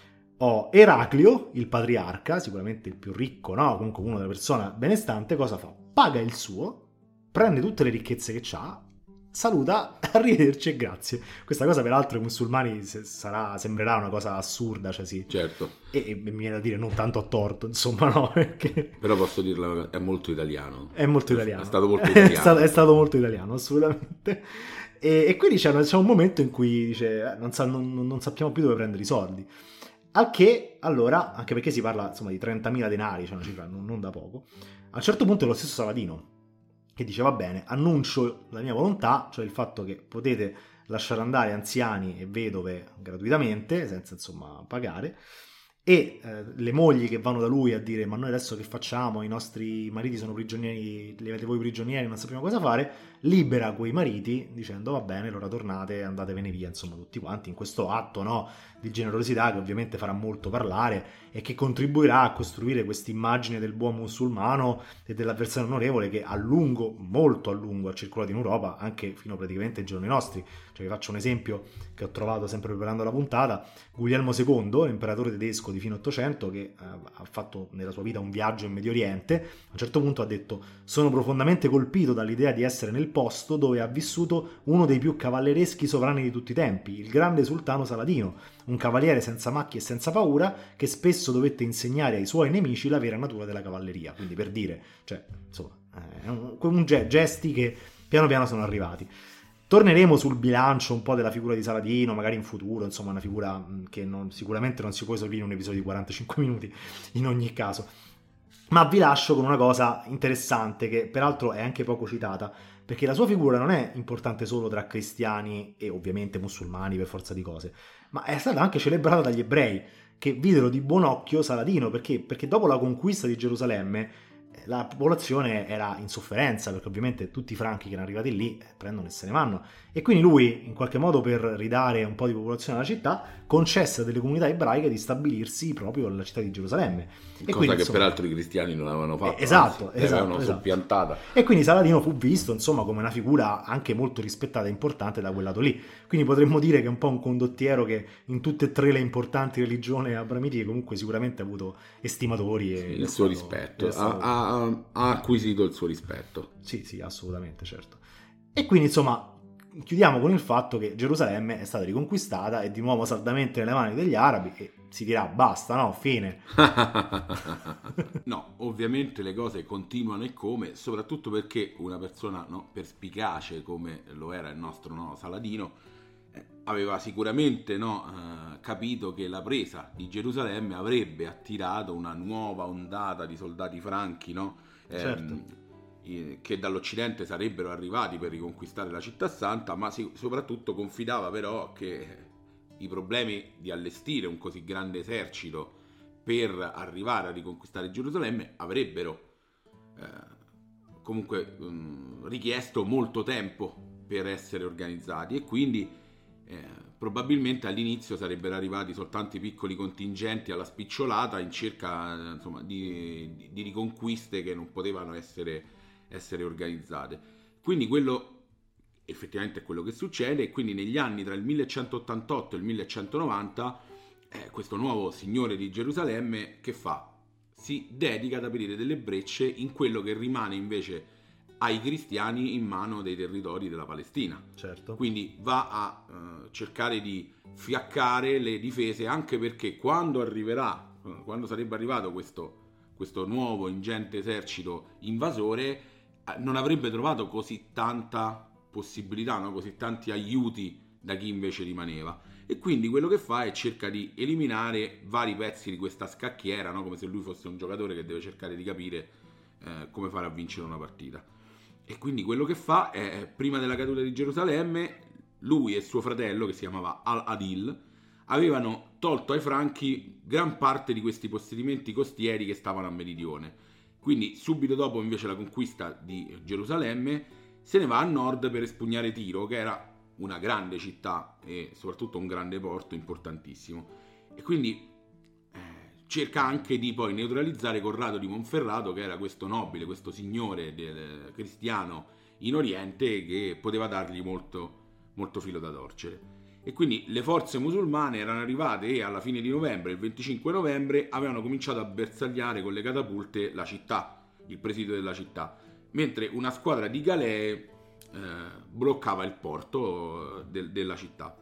Oh, Eraclio, il patriarca, sicuramente il più ricco, no? Comunque uno delle persone benestante, cosa fa? Paga il suo, prende tutte le ricchezze che ha, saluta, arrivederci e grazie. Questa cosa peraltro ai musulmani sarà, sembrerà una cosa assurda, cioè sì. Certo. E, e mi viene da dire non tanto a torto, insomma, no? Perché... Però posso dirlo, è molto italiano. È molto italiano. È stato molto italiano. È stato, è stato molto italiano, assolutamente. E, e quindi c'è, c'è un momento in cui dice, eh, non, sa, non, non sappiamo più dove prendere i soldi. Al che, allora, anche perché si parla insomma di trentamila denari, cioè una cifra non, non da poco, a un certo punto è lo stesso Saladino che dice va bene, annuncio la mia volontà, cioè il fatto che potete lasciare andare anziani e vedove gratuitamente, senza insomma pagare, e eh, le mogli che vanno da lui a dire ma noi adesso che facciamo, i nostri mariti sono prigionieri, li avete voi prigionieri, non sappiamo cosa fare, libera quei mariti dicendo va bene, allora tornate, andatevene via, insomma tutti quanti, in questo atto, no, di generosità che ovviamente farà molto parlare e che contribuirà a costruire questa immagine del buon musulmano e dell'avversario onorevole che a lungo, molto a lungo ha circolato in Europa, anche fino praticamente ai giorni nostri. Cioè vi faccio un esempio che ho trovato sempre preparando la puntata: Guglielmo secondo, imperatore tedesco di fine ottocento, che eh, ha fatto nella sua vita un viaggio in Medio Oriente, a un certo punto ha detto sono profondamente colpito dall'idea di essere nel posto dove ha vissuto uno dei più cavallereschi sovrani di tutti i tempi, il grande sultano Saladino, un cavaliere senza macchie e senza paura che spesso dovette insegnare ai suoi nemici la vera natura della cavalleria. Quindi per dire, cioè, insomma, è un, un gesti che piano piano sono arrivati. Torneremo sul bilancio un po' della figura di Saladino, magari in futuro, insomma una figura che non, sicuramente non si può esaurire in un episodio di quarantacinque minuti in ogni caso. Ma vi lascio con una cosa interessante che peraltro è anche poco citata, perché la sua figura non è importante solo tra cristiani e ovviamente musulmani per forza di cose, ma è stata anche celebrata dagli ebrei, che videro di buon occhio Saladino, perché? Perché dopo la conquista di Gerusalemme la popolazione era in sofferenza, perché ovviamente tutti i franchi che erano arrivati lì eh, prendono e se ne vanno, e quindi lui in qualche modo, per ridare un po' di popolazione alla città, concesse a delle comunità ebraiche di stabilirsi proprio alla città di Gerusalemme, e cosa quindi, che insomma, peraltro i cristiani non avevano fatto, eh, esatto, anzi, esatto, l'avevano esatto. soppiantata, e quindi Saladino fu visto insomma come una figura anche molto rispettata e importante da quel lato lì, quindi potremmo dire che è un po' un condottiero che in tutte e tre le importanti religioni abramitiche comunque sicuramente ha avuto estimatori, e sì, il suo rispetto, ha, ha, ha acquisito il suo rispetto. Sì, sì, assolutamente, certo. E quindi insomma chiudiamo con il fatto che Gerusalemme è stata riconquistata e di nuovo saldamente nelle mani degli arabi, e si dirà basta, no? Fine. No, ovviamente le cose continuano e come, soprattutto perché una persona, no, perspicace come lo era il nostro, no, Saladino, eh, aveva sicuramente, no, eh, capito che la presa di Gerusalemme avrebbe attirato una nuova ondata di soldati franchi, no? Eh, certo. Che dall'Occidente sarebbero arrivati per riconquistare la città santa, ma si, soprattutto confidava però che i problemi di allestire un così grande esercito per arrivare a riconquistare Gerusalemme avrebbero eh, comunque mh, richiesto molto tempo per essere organizzati, e quindi eh, probabilmente all'inizio sarebbero arrivati soltanto i piccoli contingenti alla spicciolata in cerca, insomma, di, di, di riconquiste che non potevano essere essere organizzate. Quindi quello effettivamente è quello che succede, e quindi negli anni tra il millecentottantotto e il millecentonovanta eh, questo nuovo signore di Gerusalemme che fa? Si dedica ad aprire delle brecce in quello che rimane invece ai cristiani in mano dei territori della Palestina. Certo. Quindi va a uh, cercare di fiaccare le difese, anche perché quando arriverà, quando sarebbe arrivato questo, questo nuovo ingente esercito invasore, non avrebbe trovato così tanta possibilità, no? Così tanti aiuti da chi invece rimaneva, e quindi quello che fa è cerca di eliminare vari pezzi di questa scacchiera, no? Come se lui fosse un giocatore che deve cercare di capire eh, come fare a vincere una partita. E quindi quello che fa è, prima della caduta di Gerusalemme, lui e suo fratello, che si chiamava Al-Adil, avevano tolto ai franchi gran parte di questi possedimenti costieri che stavano a meridione. Quindi subito dopo invece la conquista di Gerusalemme se ne va a nord per espugnare Tiro, che era una grande città e soprattutto un grande porto importantissimo, e quindi eh, cerca anche di poi neutralizzare Corrado di Monferrato, che era questo nobile, questo signore del, cristiano in Oriente, che poteva dargli molto, molto filo da torcere. E quindi le forze musulmane erano arrivate e alla fine di novembre, il venticinque novembre, avevano cominciato a bersagliare con le catapulte la città, il presidio della città, mentre una squadra di galee eh, bloccava il porto de- della città.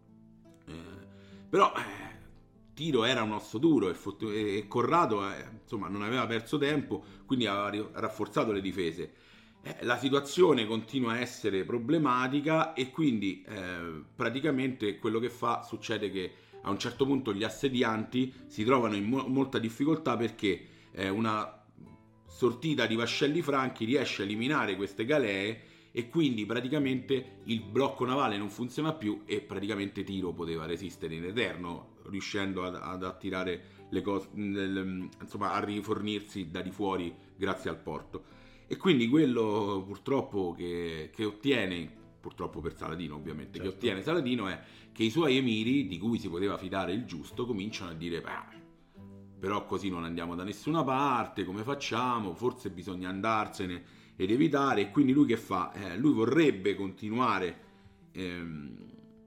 Eh, però eh, Tiro era un osso duro e, fot- e Corrado eh, insomma non aveva perso tempo, quindi aveva ri- rafforzato le difese. La situazione continua a essere problematica, e quindi eh, praticamente quello che fa succede che a un certo punto gli assedianti si trovano in mo- molta difficoltà, perché eh, una sortita di vascelli franchi riesce a eliminare queste galee, e quindi praticamente il blocco navale non funziona più, e praticamente Tiro poteva resistere in eterno, riuscendo ad, ad attirare le cose, insomma a rifornirsi da di fuori grazie al porto. E quindi quello purtroppo che, che ottiene, purtroppo per Saladino ovviamente, certo, che ottiene Saladino è che i suoi emiri, di cui si poteva fidare il giusto, cominciano a dire beh, però così non andiamo da nessuna parte, come facciamo? Forse bisogna andarsene ed evitare. E quindi lui che fa? Eh, lui vorrebbe continuare ehm,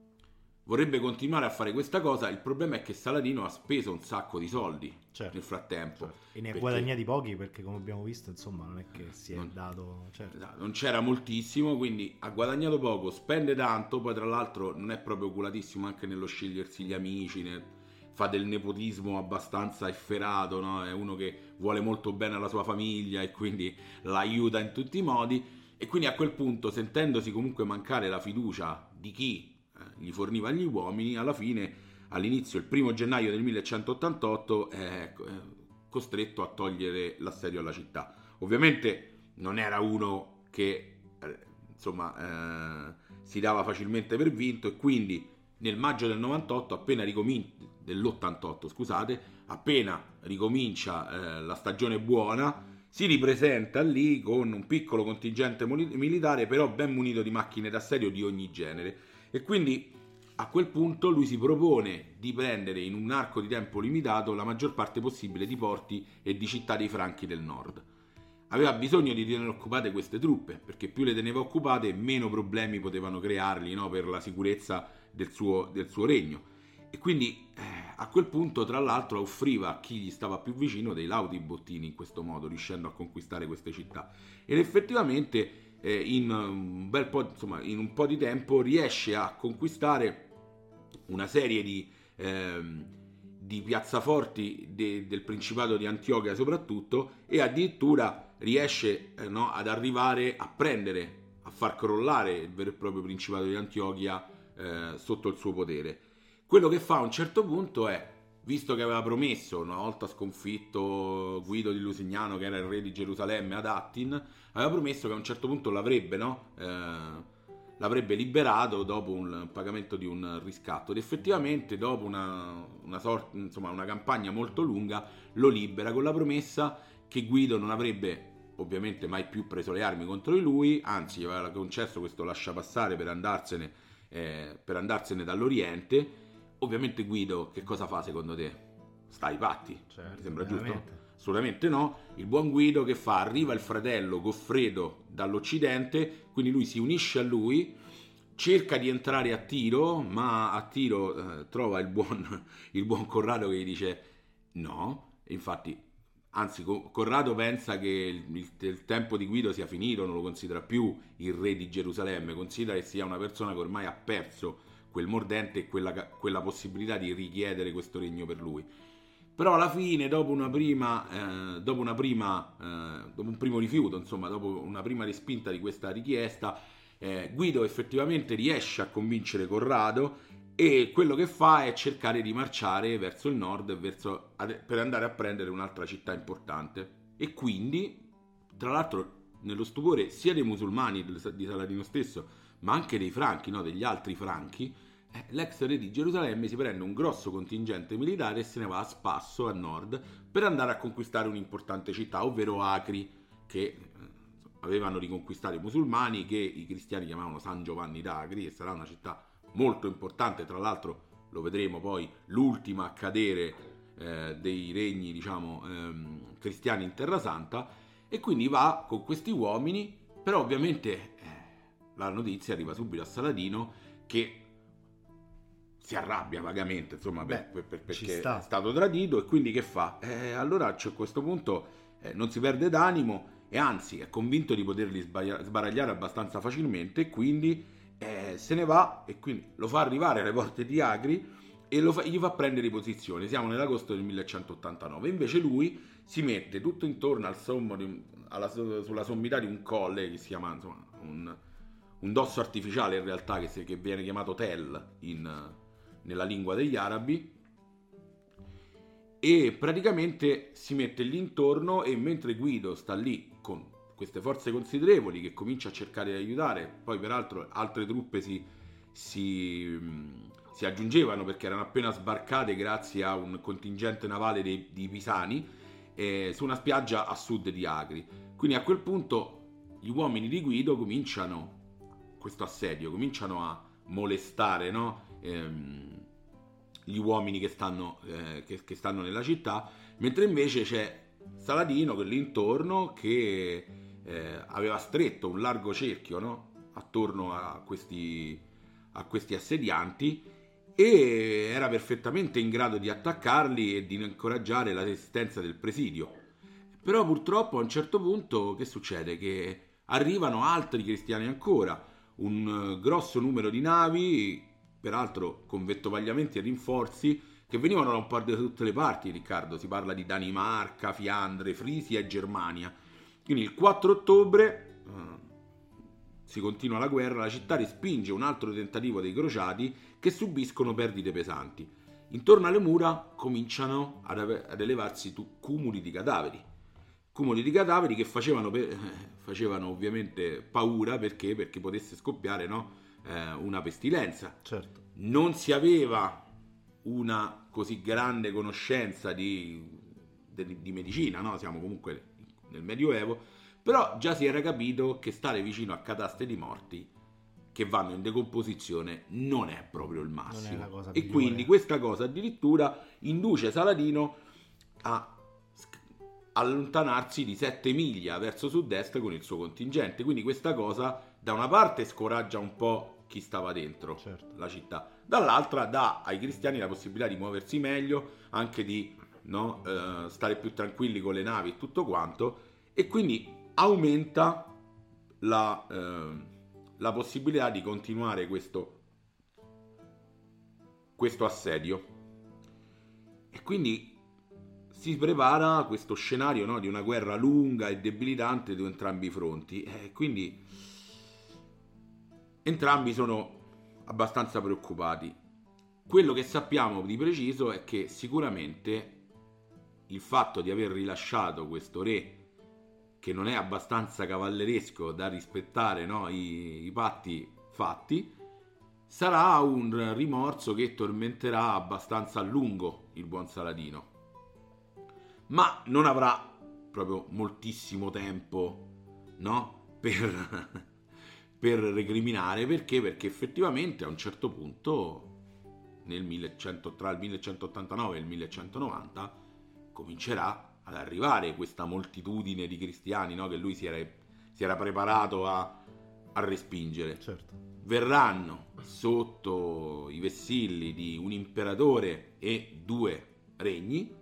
vorrebbe continuare a fare questa cosa. Il problema è che Saladino ha speso un sacco di soldi, certo, nel frattempo, certo, e ne ha guadagnati pochi, perché come abbiamo visto insomma non è che si è non, dato, certo, non c'era moltissimo, quindi ha guadagnato poco, spende tanto, poi tra l'altro non è proprio oculatissimo anche nello scegliersi gli amici, ne, fa del nepotismo abbastanza efferato, no? È uno che vuole molto bene alla sua famiglia e quindi l'aiuta in tutti i modi, e quindi a quel punto, sentendosi comunque mancare la fiducia di chi gli forniva gli uomini, alla fine, all'inizio, il primo gennaio del millecentottantotto, è costretto a togliere l'assedio alla città. Ovviamente non era uno che eh, insomma eh, si dava facilmente per vinto, e quindi nel maggio del novantotto, appena ricomincia dell'ottantotto, scusate, appena ricomincia eh, la stagione buona, si ripresenta lì con un piccolo contingente militare, però ben munito di macchine d'assedio di ogni genere, e quindi a quel punto lui si propone di prendere in un arco di tempo limitato la maggior parte possibile di porti e di città dei Franchi del nord. Aveva bisogno di tenere occupate queste truppe, perché più le teneva occupate meno problemi potevano creargli, no, per la sicurezza del suo, del suo regno. E quindi eh, a quel punto, tra l'altro, offriva a chi gli stava più vicino dei lauti bottini in questo modo, riuscendo a conquistare queste città. Ed effettivamente eh, in, un bel po', insomma, in un po' di tempo riesce a conquistare una serie di... Ehm, di piazzaforti de, del Principato di Antiochia soprattutto, e addirittura riesce eh, no, ad arrivare a prendere, a far crollare il vero e proprio Principato di Antiochia eh, sotto il suo potere. Quello che fa a un certo punto è, visto che aveva promesso, una volta sconfitto Guido di Lusignano, che era il re di Gerusalemme, ad Attin, aveva promesso che a un certo punto l'avrebbe, no? Eh, l'avrebbe liberato dopo un pagamento di un riscatto, ed effettivamente dopo una, una, sorta, insomma, una campagna molto lunga lo libera, con la promessa che Guido non avrebbe ovviamente mai più preso le armi contro di lui, anzi gli aveva concesso questo lasciapassare per andarsene, eh, per andarsene dall'Oriente. Ovviamente Guido che cosa fa secondo te? Sta ai patti, certo, ti sembra veramente giusto? Assolutamente no. Il buon Guido che fa? Arriva il fratello Goffredo dall'Occidente, quindi lui si unisce a lui, cerca di entrare a Tiro, ma a Tiro eh, trova il buon, il buon Corrado che gli dice no. Infatti, anzi, Corrado pensa che il, il, il tempo di Guido sia finito, non lo considera più il re di Gerusalemme, considera che sia una persona che ormai ha perso quel mordente e quella, quella possibilità di richiedere questo regno per lui. Però alla fine, dopo una prima, eh, dopo una prima, eh, dopo un primo rifiuto, insomma, dopo una prima respinta di questa richiesta, eh, Guido effettivamente riesce a convincere Corrado, e quello che fa è cercare di marciare verso il nord verso, per andare a prendere un'altra città importante. E quindi, tra l'altro, nello stupore sia dei musulmani, di Saladino stesso, ma anche dei franchi, no, degli altri franchi, l'ex re di Gerusalemme si prende un grosso contingente militare e se ne va a spasso a nord per andare a conquistare un'importante città, ovvero Acri, che avevano riconquistato i musulmani, che i cristiani chiamavano San Giovanni d'Acri, e sarà una città molto importante, tra l'altro lo vedremo poi, l'ultima a cadere eh, dei regni, diciamo, ehm, cristiani in Terra Santa. E quindi va con questi uomini, però ovviamente eh, la notizia arriva subito a Saladino, che si arrabbia vagamente, insomma, Beh, per, per, perché è stato tradito, e quindi che fa? Eh, allora a questo punto eh, non si perde d'animo, e anzi è convinto di poterli sbaragliare abbastanza facilmente, e quindi eh, se ne va, e quindi lo fa arrivare alle porte di Acri e lo fa, gli fa prendere posizione. Siamo nell'agosto del millecentottantanove. Invece lui si mette tutto intorno al sommo di, alla, sulla sommità di un colle che si chiama, insomma, un, un dosso artificiale in realtà, che, si, che viene chiamato Tel in nella lingua degli arabi, e praticamente si mette lì intorno, e mentre Guido sta lì con queste forze considerevoli che comincia a cercare di aiutare, poi peraltro altre truppe si, si, si aggiungevano perché erano appena sbarcate grazie a un contingente navale dei, dei Pisani eh, su una spiaggia a sud di Acri. Quindi a quel punto gli uomini di Guido cominciano questo assedio, cominciano a molestare, no? Ehm, gli uomini che stanno, eh, che, che stanno nella città, mentre invece c'è Saladino che lì intorno che eh, aveva stretto un largo cerchio, no? Attorno a questi, a questi assedianti, e era perfettamente in grado di attaccarli e di incoraggiare la resistenza del presidio. Però purtroppo a un certo punto che succede? Che arrivano altri cristiani ancora, un grosso numero di navi, peraltro con vettovagliamenti e rinforzi, che venivano da un po' da tutte le parti, Riccardo. Si parla di Danimarca, Fiandre, Frisia e Germania. Quindi il quattro ottobre eh, si continua la guerra, la città respinge un altro tentativo dei crociati, che subiscono perdite pesanti. Intorno alle mura cominciano ad, ave- ad elevarsi tu- cumuli di cadaveri. Cumuli di cadaveri che facevano, pe- facevano ovviamente paura, perché? Perché potesse scoppiare, no? eh, una pestilenza. Certo. Non si aveva una così grande conoscenza di, di, di medicina, no? Siamo comunque nel Medioevo, però già si era capito che stare vicino a cataste di morti che vanno in decomposizione non è proprio il massimo, e quindi questa cosa addirittura induce Saladino a allontanarsi di sette miglia verso sud-est con il suo contingente. Quindi questa cosa da una parte scoraggia un po' chi stava dentro certo. la città, dall'altra dà ai cristiani la possibilità di muoversi meglio, anche di no, eh, stare più tranquilli con le navi e tutto quanto, e quindi aumenta la, eh, la possibilità di continuare questo, questo assedio. E quindi si prepara questo scenario, no, di una guerra lunga e debilitante su entrambi i fronti, e quindi entrambi sono abbastanza preoccupati. Quello che sappiamo di preciso è che sicuramente il fatto di aver rilasciato questo re che non è abbastanza cavalleresco da rispettare, no, i, i patti fatti, sarà un rimorso che tormenterà abbastanza a lungo il buon Saladino, ma non avrà proprio moltissimo tempo, no, per, per recriminare. Perché? Perché effettivamente a un certo punto nel millecento, tra il millecentottantanove e il millecentonovanta comincerà ad arrivare questa moltitudine di cristiani, no, che lui si era, si era preparato a, a respingere. Certo. Verranno sotto i vessilli di un imperatore e due regni.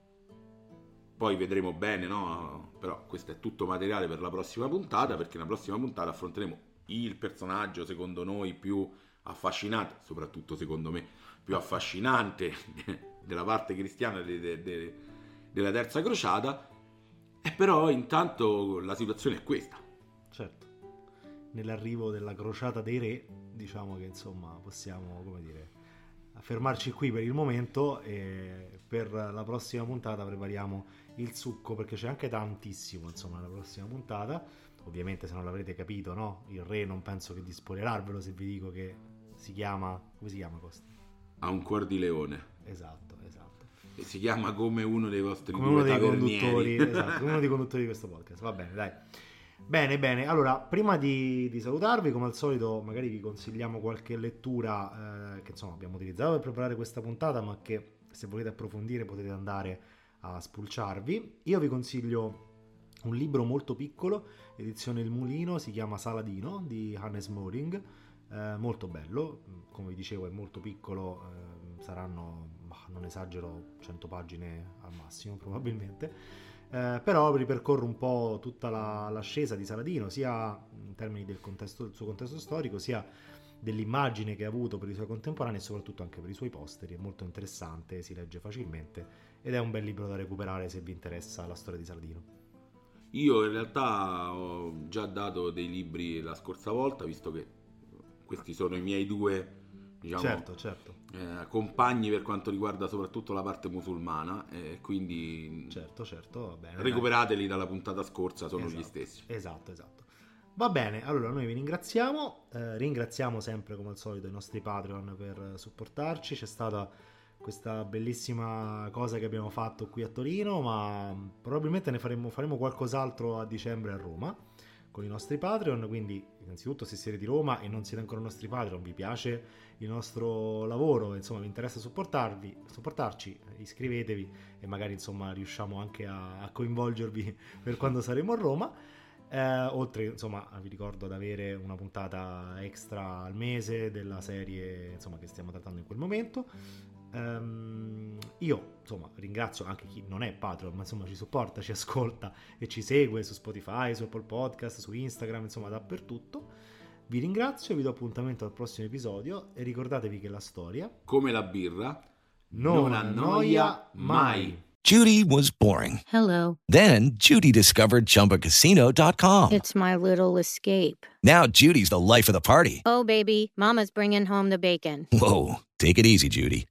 Poi vedremo bene, no? Però questo è tutto materiale per la prossima puntata, perché nella prossima puntata affronteremo il personaggio secondo noi più affascinante, soprattutto secondo me più affascinante della parte cristiana de, de, de, della terza crociata. E però intanto la situazione è questa. Certo. Nell'arrivo della crociata dei re, diciamo che insomma possiamo, come dire, fermarci qui per il momento, e per la prossima puntata prepariamo il succo, perché c'è anche tantissimo insomma nella prossima puntata. Ovviamente, se non l'avrete capito, no, il re non penso che di spoilerarvelo se vi dico che si chiama, come si chiama Costa? Ha un cuor di leone. Esatto, esatto. E si chiama come uno dei vostri come due uno dei tavernieri. conduttori, esatto, uno dei conduttori di questo podcast. Va bene, dai. Bene, bene. Allora, prima di, di salutarvi, come al solito, magari vi consigliamo qualche lettura eh, che insomma abbiamo utilizzato per preparare questa puntata, ma che se volete approfondire potete andare a spulciarvi. Io vi consiglio un libro molto piccolo, edizione Il Mulino, si chiama Saladino, di Hannes Moring, eh, molto bello, come vi dicevo è molto piccolo, eh, saranno, non esagero, cento pagine al massimo probabilmente. Eh, però ripercorre un po' tutta la, l'ascesa di Saladino, sia in termini del, contesto, del suo contesto storico, sia dell'immagine che ha avuto per i suoi contemporanei e soprattutto anche per i suoi posteri. È molto interessante, si legge facilmente ed è un bel libro da recuperare se vi interessa la storia di Saladino. Io in realtà ho già dato dei libri la scorsa volta, visto che questi sono i miei due, diciamo, certo, certo. Eh, compagni per quanto riguarda soprattutto la parte musulmana, e eh, quindi certo, certo, va bene, recuperateli dalla puntata scorsa, sono esatto, gli stessi. Esatto, esatto. Va bene, allora noi vi ringraziamo, eh, ringraziamo sempre come al solito i nostri Patreon per supportarci. C'è stata questa bellissima cosa che abbiamo fatto qui a Torino, ma probabilmente ne faremo, faremo qualcos'altro a dicembre a Roma con i nostri Patreon. Quindi innanzitutto, se siete di Roma e non siete ancora nostri Patreon, vi piace il nostro lavoro, insomma vi interessa supportarvi, supportarci, iscrivetevi e magari insomma riusciamo anche a, a coinvolgervi per quando saremo a Roma. Eh, oltre, insomma, vi ricordo ad avere una puntata extra al mese della serie, insomma, che stiamo trattando in quel momento. Um, io, insomma, ringrazio anche chi non è Patreon, ma insomma ci supporta, ci ascolta e ci segue su Spotify, su Apple Podcast, su Instagram, insomma dappertutto. Vi ringrazio, vi do appuntamento al prossimo episodio e ricordatevi che la storia, come la birra, non, non annoia mai. Judy was boring. Hello. Then Judy discovered Chumba Casino dot com. It's my little escape. Now Judy's the life of the party. Oh, baby, mama's bringing home the bacon. Whoa, take it easy, Judy.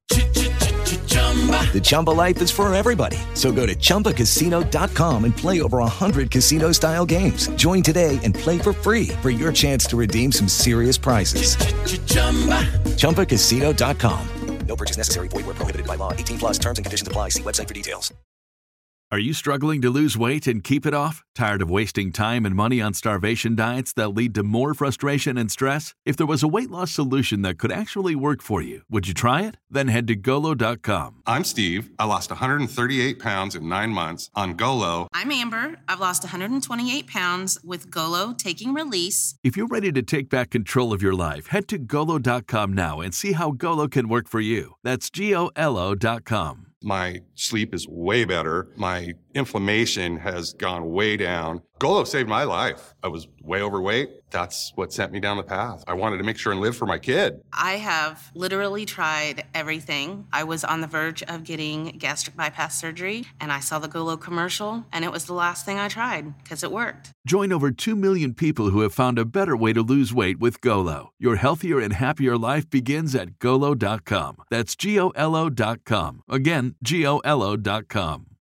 The Chumba life is for everybody. So go to Chumba Casino dot com and play over one hundred casino-style games. Join today and play for free for your chance to redeem some serious prizes. Chumba Casino dot com. No purchase necessary. Void where prohibited by law. eighteen plus terms and conditions apply. See website for details. Are you struggling to lose weight and keep it off? Tired of wasting time and money on starvation diets that lead to more frustration and stress? If there was a weight loss solution that could actually work for you, would you try it? Then head to Golo dot com. I'm Steve. I lost one hundred thirty-eight pounds in nine months on Golo. I'm Amber. I've lost one hundred twenty-eight pounds with Golo Taking Release. If you're ready to take back control of your life, head to Golo dot com now and see how Golo can work for you. That's G O L O dot com. My sleep is way better. My inflammation has gone way down. Golo saved my life. I was way overweight. That's what sent me down the path. I wanted to make sure and live for my kid. I have literally tried everything. I was on the verge of getting gastric bypass surgery, and I saw the Golo commercial, and it was the last thing I tried because it worked. Join over two million people who have found a better way to lose weight with Golo. Your healthier and happier life begins at Golo dot com. That's G O L O dot com. Again, G O L O dot com.